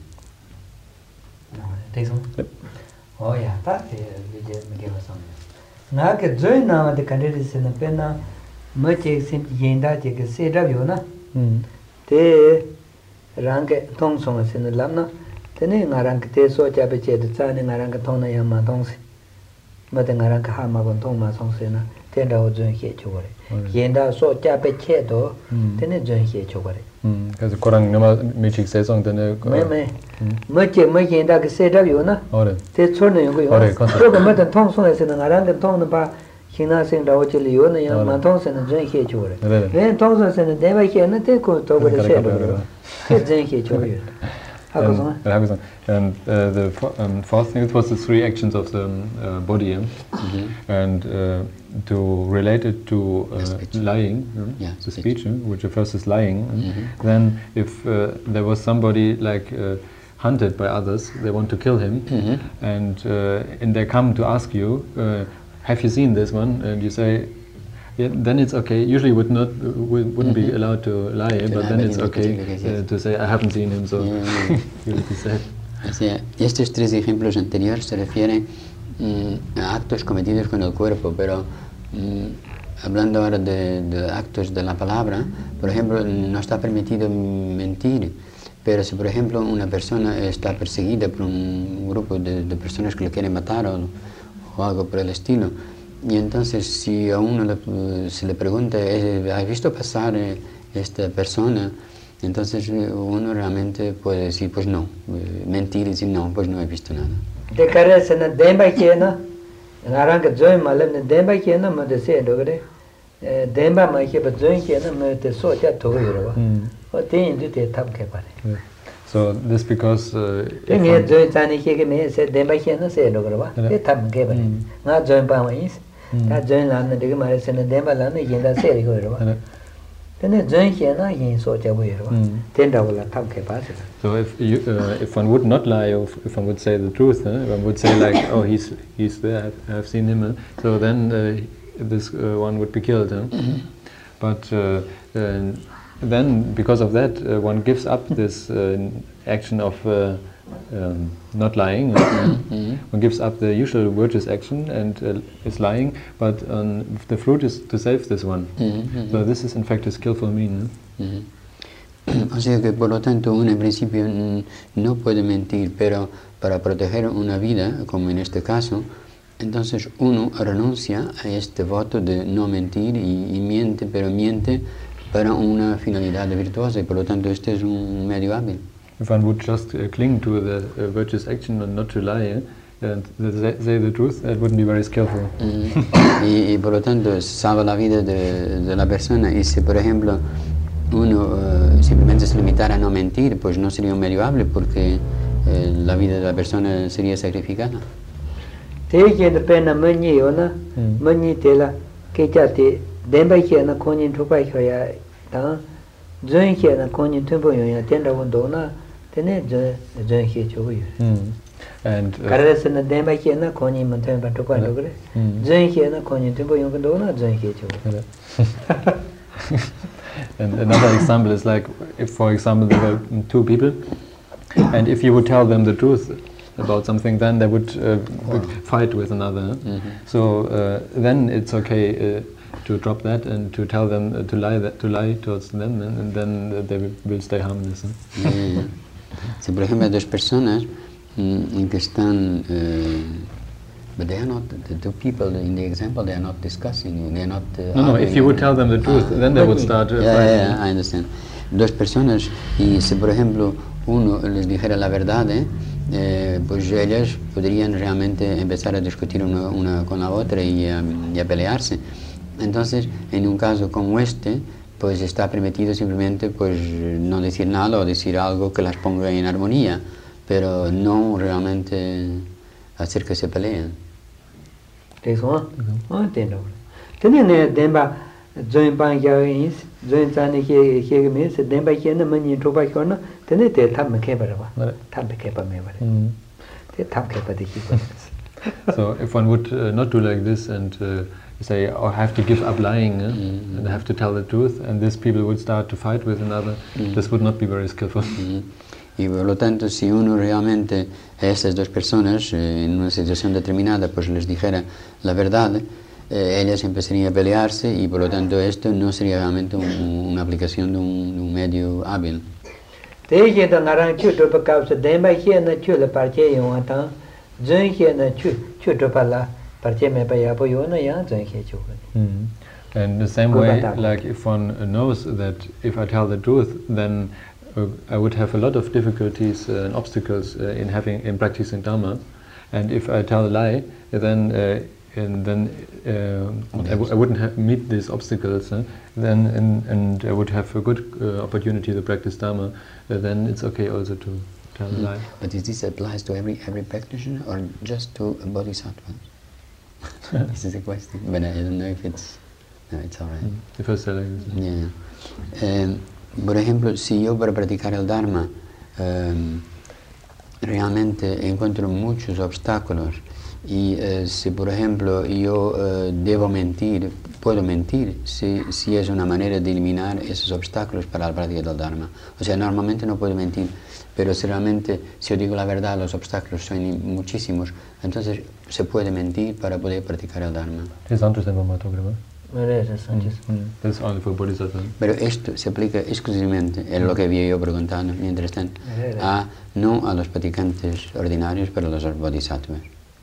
Oh ya, está, me quedo son. Nada que yo no de candidar se na pena, mucho siempre yenda que se rabio na. Te range tong song se na lamna, tene ngarang te so cha be che de cha ne ngarang tong na ya ma tong se. Ma de ngarang ha ma gon tong ma song se na. Tenda o zhen xie chu gore. Yenda so cha pe che do, tene zhen xie chu gore. 음, 그래서 고랑 너무 미직 세상 되네. 매매. 뭐지 뭐 yenda que se rabio na. 어래. te chone yo yo. 그거 뭐든 통 손에서는 나랑 통는 봐. 신나생 라오질 요는 야 만통선은 zhen xie chu gore. 왜 통선에서는 내가 xie는 때고 또 그래 세. zhen xie chu gore. Um, and uh, the um, fourth thing, it was the three actions of the um, uh, body, yeah? Mm-hmm. and uh, to relate it to uh, lying, yeah, yeah, the speech, yeah, which the first is lying. Mm-hmm. Then if uh, there was somebody like uh, hunted by others, they want to kill him, mm-hmm. and uh, and they come to ask you, uh, have you seen this one? And you say, yeah, then it's okay. Usually would not uh, would, wouldn't mm-hmm. be allowed to lie, to but then it's okay uh, to say I haven't seen him, so yeah, yeah. You'll be sad. O sea, estos tres ejemplos anteriores se refieren mm, a actos cometidos con el cuerpo, pero mm, hablando ahora de, de actos de la palabra, por ejemplo, no está permitido mentir, pero si por ejemplo una persona está perseguida por un grupo de, de personas que le quieren matar o, o algo por el estilo, y entonces si a uno le, se le pregunta, ¿has visto pasar esta persona? Entonces uno realmente puede decir, pues no, mentir y decir no, pues no he visto nada. De carece na demba que na ngarang ke join malam ne demba ke na ma de se do gre demba ma ke ba join ke na ma te so cha to yo ba o tin du te thap ke pare so this because uh, then ye join tani ke ke me se demba ke na se do gre ba te thap ke pare nga join pa ma is ta join la na de ma se na demba la na yin da se ri ko yo ba then join ke na yin so cha bo yo ba ten da la thap ke pa se so if you, uh, if one would not lie, or if one would say the truth, eh, one would say like, oh, he's he's there, I've seen him, eh? So then uh, this uh, one would be killed. Eh? Mm-hmm. But uh, uh, then, because of that, uh, one gives up this uh, action of uh, um, not lying. Mm-hmm. One gives up the usual virtuous action and uh, is lying, but um, the fruit is to save this one. Mm-hmm. So this is in fact a skillful mean. Eh? Mm-hmm. O sea que por lo tanto uno en principio no puede mentir, pero para proteger una vida, como en este caso, entonces uno renuncia a este voto de no mentir y, y miente, pero miente para una finalidad virtuosa y por lo tanto este es un medio hábil. If one would just uh, cling to the uh, virtuous action and not to lie, eh, and say the truth, that wouldn't be very skillful. Mm. y, y por lo tanto salva la vida de, de la persona y si por ejemplo uno uh, simplemente se limitara a no mentir, pues no sería un medio hábil porque eh, la vida de la persona sería sacrificada. Te que de pena mani ona, mani te la que ya te demba que na conin to pai que ya ta join que na conin tempo yo ya tenda wondo na tene join que cho yo. And carres na demba que na conin manten pa to pai lo gre. Join que na conin tempo yo do na join que cho. And another example is like, if for example there were two people, and if you would tell them the truth about something, then they would, uh, would fight with another. Mm-hmm. So uh, then it's okay uh, to drop that and to tell them uh, to lie that, to lie towards them, and, and then uh, they will stay harmless. Eh? Yeah, yeah. Si por ejemplo hay dos personas mm, que están uh, but they are not, the two people in the example, they are not discussing, they are not... Uh, no, no, if you would tell them the truth, ah, then they would start... Uh, yeah, yeah, yeah, I understand. Dos personas, y si por ejemplo uno les dijera la verdad, eh, eh, pues ellas podrían realmente empezar a discutir una, una con la otra y a, y a pelearse. Entonces, en un caso como este, pues está permitido simplemente pues no decir nada o decir algo que las ponga en armonía, pero no realmente hacer que se peleen. Eso, ah, entiendo. Tiene demba join ban ya is, join tani que que me se demba que na mani to ba ko na, tiene te tham me ke ba ba. Tham ke ba me ba. Te tham ke ba de ki ba. So if one would uh, not do like this and uh, say, oh, I have to give up lying, eh? Mm-hmm. And I have to tell the truth, and these people would start to fight with another, mm-hmm. this would not be very skillful. Mm-hmm. Y por lo tanto, si uno realmente a estas dos personas, eh, en una situación determinada, pues les dijera la verdad, eh, ellas empezarían a pelearse y por lo tanto esto no sería realmente un, una aplicación de un, de un medio hábil. Mm. And the same way, like if one knows that if I tell the truth, then Uh, I would have a lot of difficulties uh, and obstacles uh, in having in practicing Dharma, and if I tell a lie, then uh, and then uh, I, w- I wouldn't have meet these obstacles. Uh, then and, and I would have a good uh, opportunity to practice Dharma. Uh, then it's okay also to tell mm. a lie. But is this applies to every every practitioner or just to bodhisattvas? This is a question, but I don't know if it's. No, it's all right. Mm. The first telling. Yeah. Um, Por ejemplo, si yo para practicar el Dharma um, realmente encuentro muchos obstáculos y uh, si por ejemplo yo uh, debo mentir, puedo mentir si, si es una manera de eliminar esos obstáculos para la práctica del Dharma. O sea, normalmente no puedo mentir, pero si realmente, si yo digo la verdad, los obstáculos son muchísimos, entonces se puede mentir para poder practicar el Dharma. That's only for bodhisattvas. Pero esto se aplica exclusivamente, es lo que había yo preguntando mientras tanto, a, no a los practicantes ordinarios, pero a los bodhisattvas.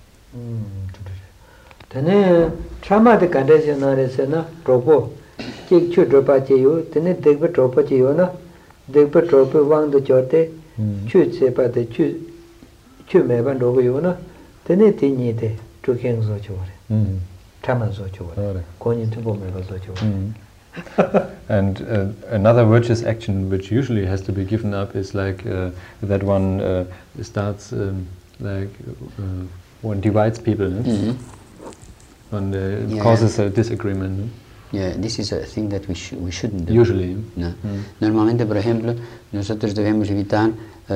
Tene chama de candesia na resena robo chik chu dropa cheyo tene degba dropa cheyo na degba dropa wang de jote chu sepa de chu chu me ban robo yo na tene tinyi de Truking Zochore, Mm. Taman Zochore, Ora. Konyin Tubomer Zochore. Mm. And uh, another virtuous action which usually has to be given up is like uh, that one uh, starts um, like uh, one divides people, no? Mhm. One uh, Yeah, causes a disagreement, no? Yeah, this is a thing that we, sh we shouldn't do. Usually. No. Mm. Normalmente, por ejemplo, nosotros debemos evitar,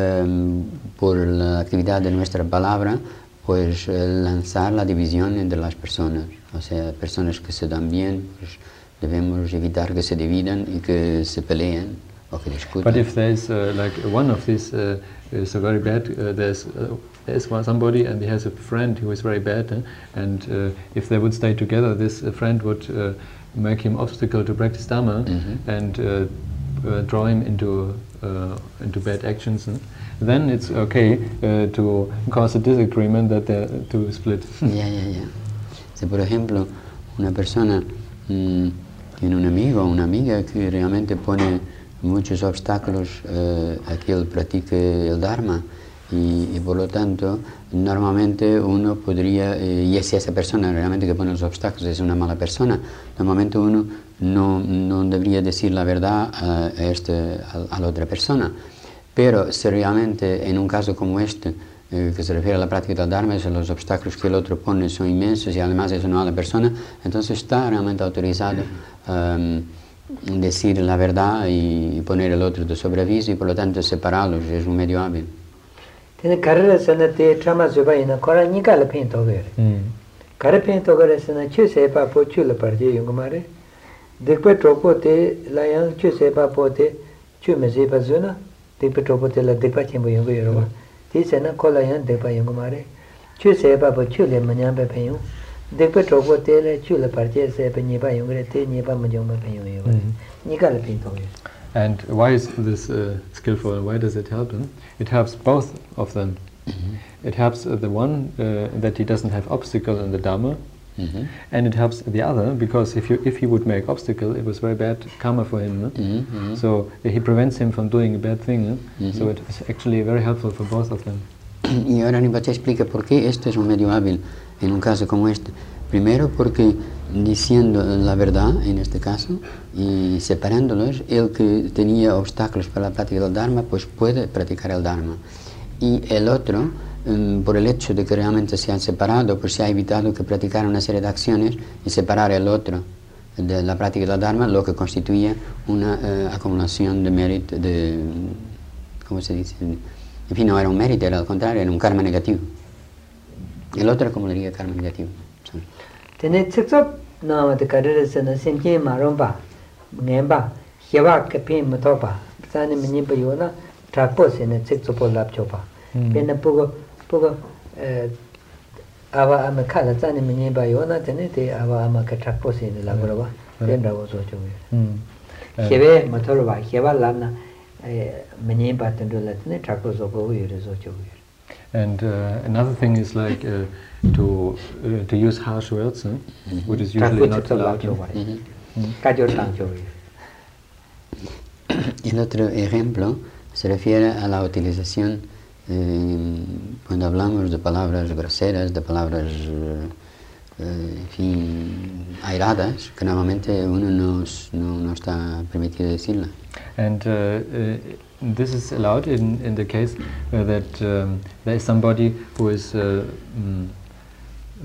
um, por la actividad de nuestra palabra, pues eh, lanzar la división entre las personas. O sea, personas que se dan bien, pues debemos evitar que se dividan y que se peleen o que discutan. But if there's uh, like one of these uh, is a very bad, uh, there's uh, there's one somebody and he has a friend who is very bad, eh? and uh, if they would stay together, this uh, friend would uh, make him obstacle to practice Dharma Mhm. and uh, uh, draw him into uh, into bad actions. eh? Then it's okay uh, to cause a disagreement that they're to split. Ya, ya, ya. Si por ejemplo una persona mmm, tiene un amigo o una amiga que realmente pone muchos obstáculos eh, a que él practique el Dharma y, y por lo tanto normalmente uno podría, eh, y si esa persona realmente que pone los obstáculos es una mala persona, normalmente uno no, no debería decir la verdad a, a, este, a, a la otra persona. Pero si realmente en un caso como este, eh, que se refiere a la práctica del Dharma, si los obstáculos que el otro pone son inmensos y además es una mala persona, entonces está realmente autorizado um, decir la verdad y poner el otro de sobreaviso y por lo tanto separarlos, es un medio hábil. Tiene carrera sana te trama soba ina kora nika la pen to gere. Mm. Kare pen to gere sana chu se pa po chu la par je yung mare. Dekpe tropo te la yang chu se pa po te chu me se pa zuna. Dekpe tropo te la dekpa chimbo yung yo ro. Ti sana kola yang dekpa yung mare. Chu se pa po chu le manyam pe pen yung. Dekpe tropo te le chu la par je se pe ni pa yung gere te ni pa ma jong ma pen yung yo. Nika la pen to gere. And why is this uh, skillful? Why does it help him? It helps both of them. Mm-hmm. It helps uh, the one uh, that he doesn't have obstacle in the Dhamma, Mm-hmm. and it helps the other because if you if he would make obstacle, it was very bad karma for him. No? Mm-hmm. So uh, he prevents him from doing a bad thing. No? Mhm. So it is actually very helpful for both of them. Y ahora Rinpoche explica por qué esto es un medio hábil en un caso como este. Primero porque diciendo la verdad en este caso y separándolos, el que tenía obstáculos para la práctica del Dharma pues puede practicar el Dharma. Y el otro, um, por el hecho de que realmente se han separado, pues se ha evitado que practicara una serie de acciones y separar el otro de la práctica del Dharma, lo que constituye una uh, acumulación de mérito, de, ¿cómo se dice? En fin, no era un mérito, era al contrario, era un karma negativo. El otro acumularía karma negativo. Sí. Tene tsiktsop nama de karere sana semje maromba, ngemba, hewa kapi matopa, sani minyipa yona, trakpo sene tsiktsopo lapchopa. Pena pugo, pugo, awa ama kala sani minyipa yona, tene te awa ama ka trakpo sene lagroba, pena wo so chowe. Hewe matoroba, hewa lana, minyipa tendula, tene trakpo sopo uyere so chowe. And uh, another thing is like uh, to uh, to use harsh words, eh? Mm-hmm. Which is usually not allowed. Mm-hmm. Kajo tang chowe. El otro ejemplo se refiere a la utilización eh, cuando hablamos de palabras groseras, de palabras eh, en fin, airadas, que normalmente uno no, no, no está permitido decirla. And uh, uh, this is allowed in, in the case uh, that um, there is somebody who is uh, mm, uh,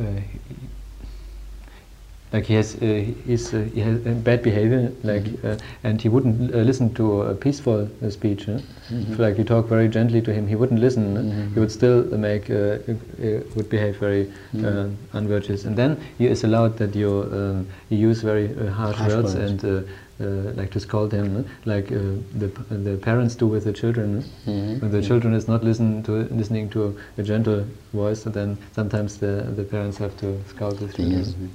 like he has uh, he's, uh, he has uh, bad behavior, like Mm-hmm. uh, and he wouldn't uh, listen to a peaceful uh, speech. Eh? Mm-hmm. If, like you talk very gently to him, he wouldn't listen. eh? Mhm. He would still make uh, uh, would behave very uh, Mhm. unvirtuous. And then he is allowed that you um, you use very uh, harsh, Harsh words words. and. Uh, Uh, like to scold him, eh? like uh, the the parents do with the children. Eh? Mhm. When the children is not listen to listening to a gentle voice, then sometimes the the parents have to scold the children. Yes.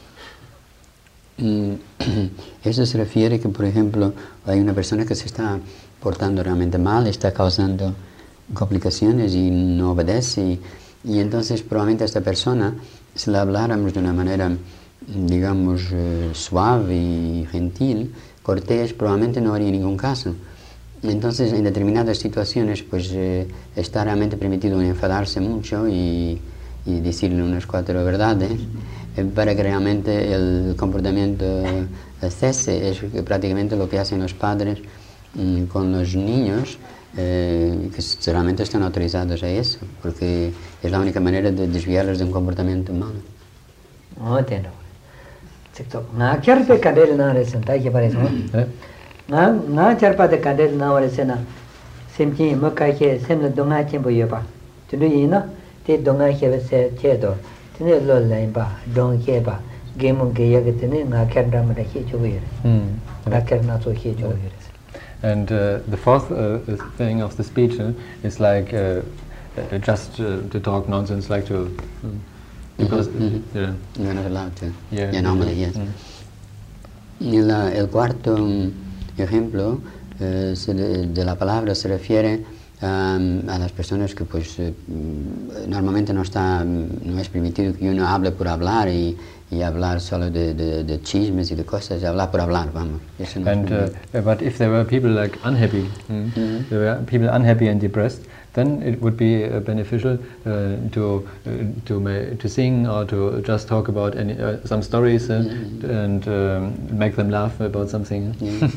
Mm, Eso se refiere que, por ejemplo, hay una persona que se está portando realmente mal, está causando complicaciones y no obedece, y, y entonces probablemente a esta persona, si la habláramos de una manera, digamos, eh, suave y gentil, cortés, probablemente no haría ningún caso. Entonces, en determinadas situaciones, pues eh, está realmente permitido enfadarse mucho y, y decirle unas cuatro verdades, eh, para que realmente el comportamiento eh, cese. Es prácticamente lo que hacen los padres mm, con los niños, eh, que solamente están autorizados a eso, porque es la única manera de desviarlos de un comportamiento humano. Oh, entiendo. Nga charpe kadel na resen ta ke pare so. Nga nga charpa de kadel na resen na. Semji mo ka ke semle donga chen bo yo ba. Tu lu yin na te donga ke se che do. Tene lo lain ba dong ke ba. Game ge ye ge tene nga kar da ma da ke chu ye. Hmm. Nga kar na so ke chu ye. And uh, the fourth uh, thing of the speech uh, is like uh, uh, just uh, to talk nonsense, like to um, because mm-hmm. yeah. You're not allowed to. Yeah, yeah normally, yes. Mm. El, el cuarto um, ejemplo uh, se de, de la palabra se refiere um, a las personas que pues uh, normalmente no está no es permitido que uno hable por hablar y y hablar solo de, de, de chismes y de cosas, hablar por hablar, vamos. Eso no and uh, but if there were people like unhappy, mm, mm-hmm. there were people unhappy and depressed, then it would be uh, beneficial uh, to uh, to ma- to sing or to just talk about any uh, some stories uh, mm-hmm. and um, make them laugh about something. Yeah.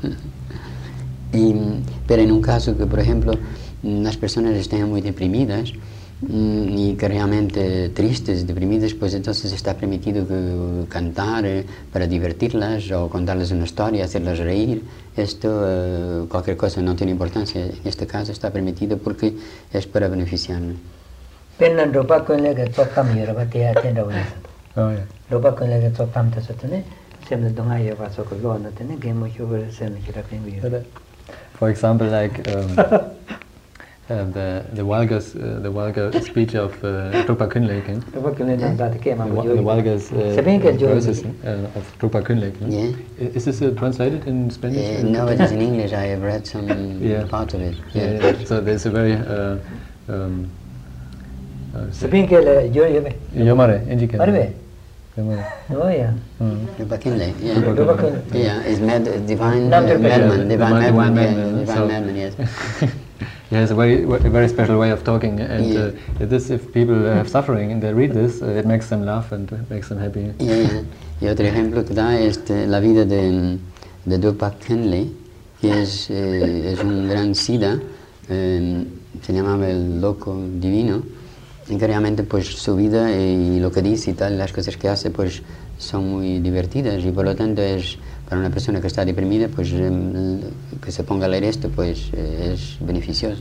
y, pero en un caso que, por ejemplo, las personas estén muy deprimidas y que realmente tristes, deprimidas, pues entonces está permitido que cantar eh, para divertirlas o contarles una historia, hacerlas reír. Esto, eh, cualquier cosa no tiene importancia. En este caso está permitido porque es para beneficiarnos. Penna ropa con la que tocam yo ropa te atenda una. Oh yeah. Ropa con la que tocam te sotene, se me donga yo va so ko no tene que mo yo ver se me kira pengu. For example, like um, Uh, the the vulgar uh, the vulgar speech of Drukpa Künle, the, the vulgar uh, verses uh, of Drukpa Künle. Yeah. Is this uh, translated in Spanish? Uh, no, it is in English. I have read some yeah. part of it. Yeah. Yeah, yeah. So there's a very uh, um, Sabin ke le yo yo me. Yo mare, indica. Arbe. Oh yeah. Drukpa Künle. Yeah. Drukpa Künle. Yeah, is med divine uh, madman, divine, divine madman, madman, yeah, divine so madman, yes. He has a very, a very special way of talking, and yeah. uh, this, if people have suffering and they read this, uh, it makes them laugh and makes them happy. Yeah, yeah. Y otro ejemplo que da es la vida de, de Drukpa Künle, que es, eh, es un gran sida, eh, se llamaba el loco divino, y que realmente pues su vida y lo que dice y tal, las cosas que hace pues son muy divertidas y por lo tanto es para una persona que está deprimida, pues eh, que se ponga a leer esto, pues eh, es beneficioso.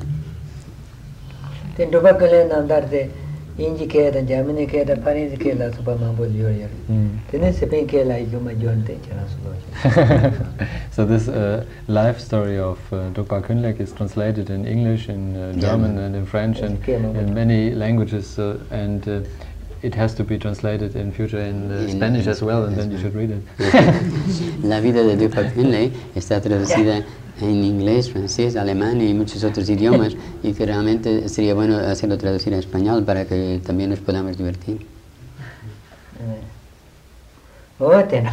Ten Drukpa Künle namdar de inji ke da jamine ke da parin ke la suba mambol yor yor. Tene sepen ke la yuma jonte chana sulo. So this uh, life story of uh, Drukpa Künle is translated in English, in uh, German, yeah. and in French, and in many languages, uh, and uh, it has to be translated in future in, uh, in Spanish as well, and then you should read it. La vida de Drukpa Künle está traducida en inglés, francés, alemán y muchos otros idiomas, y que realmente sería bueno hacerlo traducir en español para que también nos podamos divertir. Oh, ten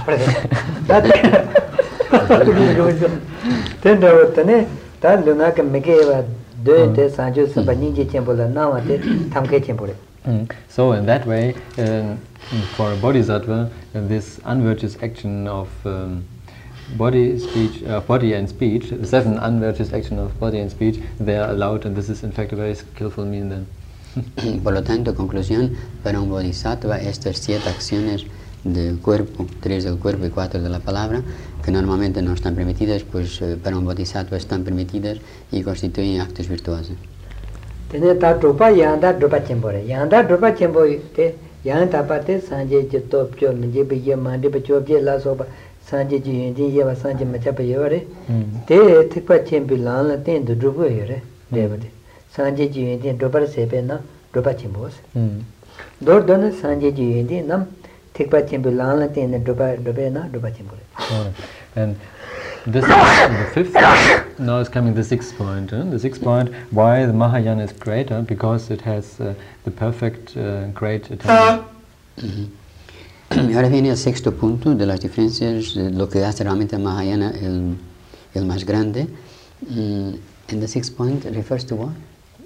ten ten tal luna que me queda de de sanjo sabani je chembola na wa te thamke chembole. So in that way, uh, for a bodhisattva, uh, this unvirtuous action of um, body, speech, uh, body and speech, the seven unvirtuous action of body and speech, they are allowed, and this is in fact a very skillful mean then. Por lo tanto, conclusión, para un bodhisattva, estas siete acciones del cuerpo, tres del cuerpo y cuatro de la palabra, que normalmente no están permitidas, pues eh, para un bodhisattva están permitidas y constituyen actos virtuosos. Tene ta Drukpa yanda Drukpa chembore, yanda Drukpa chembo te yanda pate sanje je top jo nje be ye mande be jo be la so ba sanje ji yin ye ba sanje ma cha be yore te Drukpa chembi lan la ten du Drukpa yore de ba de sanje ji yin Drukpa se be na Drukpa chembo se dor don sanje ji yin nam Drukpa chembi lan la ten Drukpa Drukpa na Drukpa chembo. And this is the fifth. Now is coming the sixth point. Eh? The sixth point: why the Mahayana is greater, because it has uh, the perfect, uh, great attention. Mm-hmm. Ahora viene el sexto punto de las diferencias, de lo que hace realmente el Mahayana el, el más grande. Mm, and the sixth point refers to what?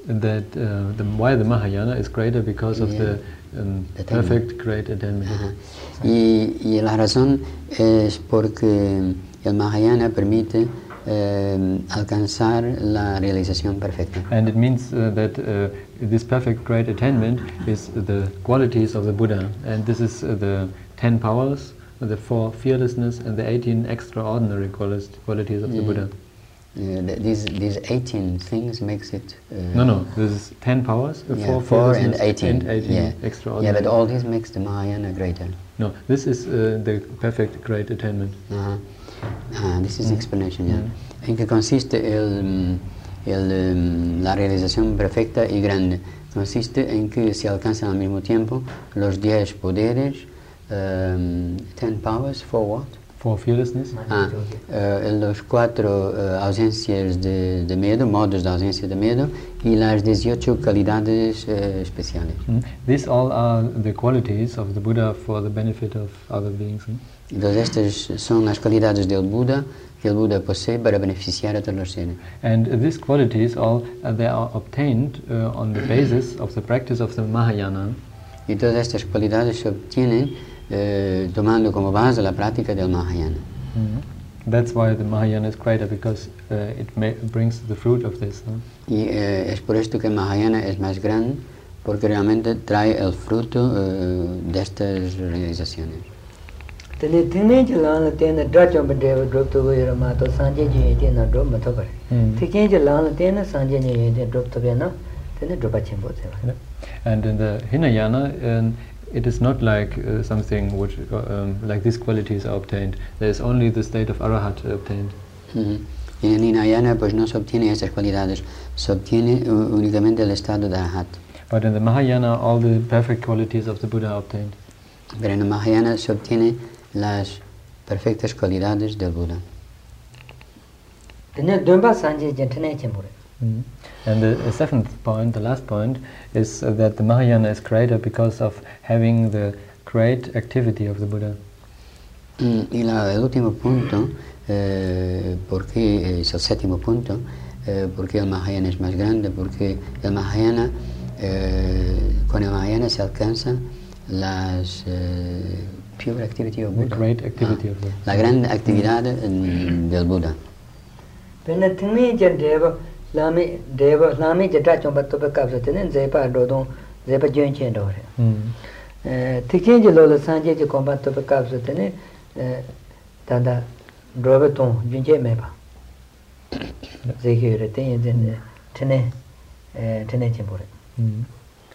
that uh, the, why the Mahayana is greater because of Yeah. the um, perfect great attainment. Ajá. Y, y la razón es porque el Mahayana permite eh, alcanzar la realización perfecta. And it means uh, that uh, this perfect great attainment is the qualities of the Buddha, and this is uh, the ten powers, the four fearlessness, and the eighteen extraordinary qualis- qualities of the Mm. Buddha. Uh, th- these these eighteen things makes it. Uh, No, no, this is ten powers, uh, Yeah, four, four and fearlessness, eighteen. and eighteen yeah. extraordinary. Yeah, but all this makes the Mahayana greater. No, this is uh, the perfect great attainment. Ajá. Ah, this is Mm. explanation, yeah. Mm. En que consiste el, mm, el, mm, la realización perfecta y grande. Consiste en que se alcanzan al mismo tiempo los diez poderes, um, ten powers for what? For fearlessness, Ah, eh, los cuatro eh, ausencias de, de miedo, modos de ausencia de miedo, y las dieciocho calidades eh, especiales. mm. These all are the qualities of the Buddha for the benefit of other beings. mm. Entonces estas son las calidades del Buda que el Buda posee para beneficiar a todos los seres. And uh, these qualities all uh, they are obtained uh, on the basis of the practice of the Mahayana. Y todas estas cualidades se obtienen eh, tomando como base la práctica del Mahayana. Mm. That's why the Mahayana is greater, because uh, it ma- brings the fruit of this. huh? Y eh, es por esto que el Mahayana es más grande, porque realmente trae el fruto eh, de estas realizaciones. Tene tene je lan la tene dra chom be de drop to we ma to sanje ji je na drop ma to bare. Mm. Tiken je lan la tene sanje ji je drop to be na tene drop chin bo se. Yeah. And in the Hinayana, um, it is not like uh, something which, uh, um, like these qualities are obtained. There is only the state of Arahat obtained. Ujú. Y en el Hinayana pues no se obtiene esas cualidades, se obtiene uh, únicamente el estado de Arahat. But in the Mahayana, all the perfect qualities of the Buddha are obtained. Pero en el Mahayana se obtiene las perfectas cualidades del Buda. Tene domba sanje je tene chin bo. Mm. And the, the seventh point, the last point, is uh, that the Mahayana is greater because of having the great activity of the Buddha. Mm, y la, el último punto, eh, porque es el séptimo punto, eh, porque el Mahayana es más grande, porque el Mahayana, eh, con el Mahayana se alcanza las eh, pure activity of The Buddha. great activity Ah, of the la gran actividad mm, del Buda. Pene tene je deva lami deva lami je dra chom ba to be ka so tene ze pa do don ze pa jön chen do re. Mm. Eh tiken je lo la sanje je kom ba to be ka so tene eh tanda drobe ton jön je me ba. Ze ge re ten ten tene eh tene chin bo re. Mm.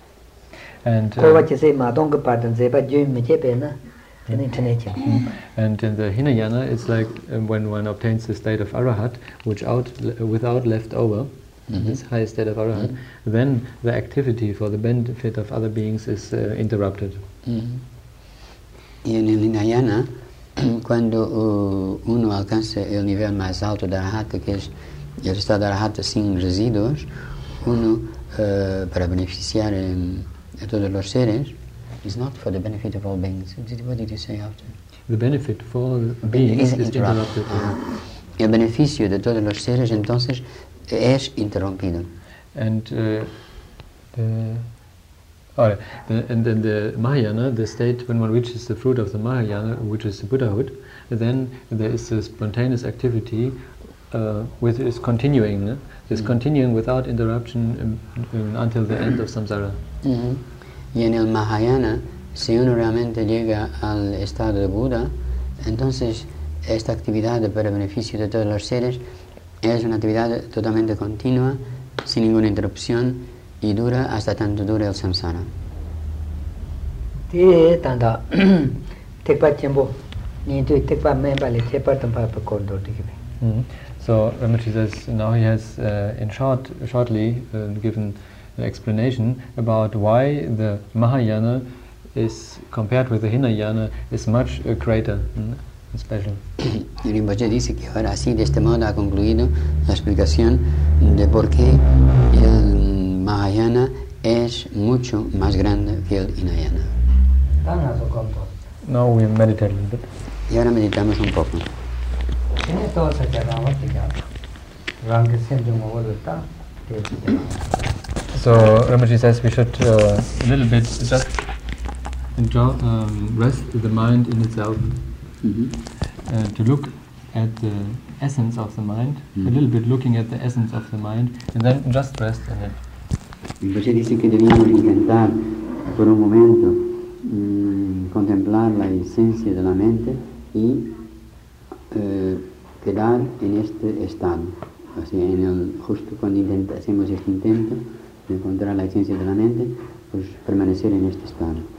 And Ko wa uh, che se ma dong ka pa den ze pa jön me che pe na tene tene chin. and in the Hinayana, it's like um, when one obtains the state of Arahat, which out le- without left over, Mhm. this high state of Arahat, then the activity for the benefit of other beings is uh, interrupted. Ujú. Y en el Hinayana, cuando uh, uno alcanza el nivel más alto de Arahata, que es el estado de Arahata sin residuos, uno, uh, para beneficiar um, a todos los seres, is not for the benefit of all beings. Did- What did you say after? The benefit for the beings Is is interrupted. interrupted. Ah. El beneficio de todos los seres, entonces, es interrumpido. And uh, the, oh, the, and then the Mahayana, the state when one reaches the fruit of the Mahayana, which is Buddhahood, then there is a spontaneous activity uh, which is continuing, no? It's Mm. continuing without interruption um, um, until the end of samsara. Ujú. Y en el Mahayana, si uno realmente llega al estado de Buda, entonces esta actividad para beneficio de todos los seres es una actividad totalmente continua, sin ninguna interrupción, y dura hasta tanto dura el samsara. Ti tanda tekpa chin bo ni tu tekpa me ba le che pa tam pa pa ko do ti ke. Mhm. So Ramaji says now he has uh, in short, shortly uh, given an explanation about why the Mahayana is compared with the Hinayana is much uh, greater mm, and special. Y Rinpoche dice que ahora sí, de este modo ha concluido la explicación de por qué el Mahayana es mucho más grande que el Hinayana. Tanga so kom to. Now we meditate a little bit. Y ahora meditamos un poco. Tene to sa ja ra wa ti ja. Rang ke sen jo mo wo ta. Te ti ja. So Ramaji says we should uh, a little bit just enjoy, um, rest the mind in itself, Mm-hmm. uh, to look at the essence of the mind, Mm. a little bit looking at the essence of the mind, and then just rest in it. Invece dice que debíamos intentar por un momento mmm, contemplar la esencia de la mente y eh, quedar en este estado. Así, en el, justo cuando intenta, hacemos este intento de encontrar la esencia de la mente, pues permanecer en este estado.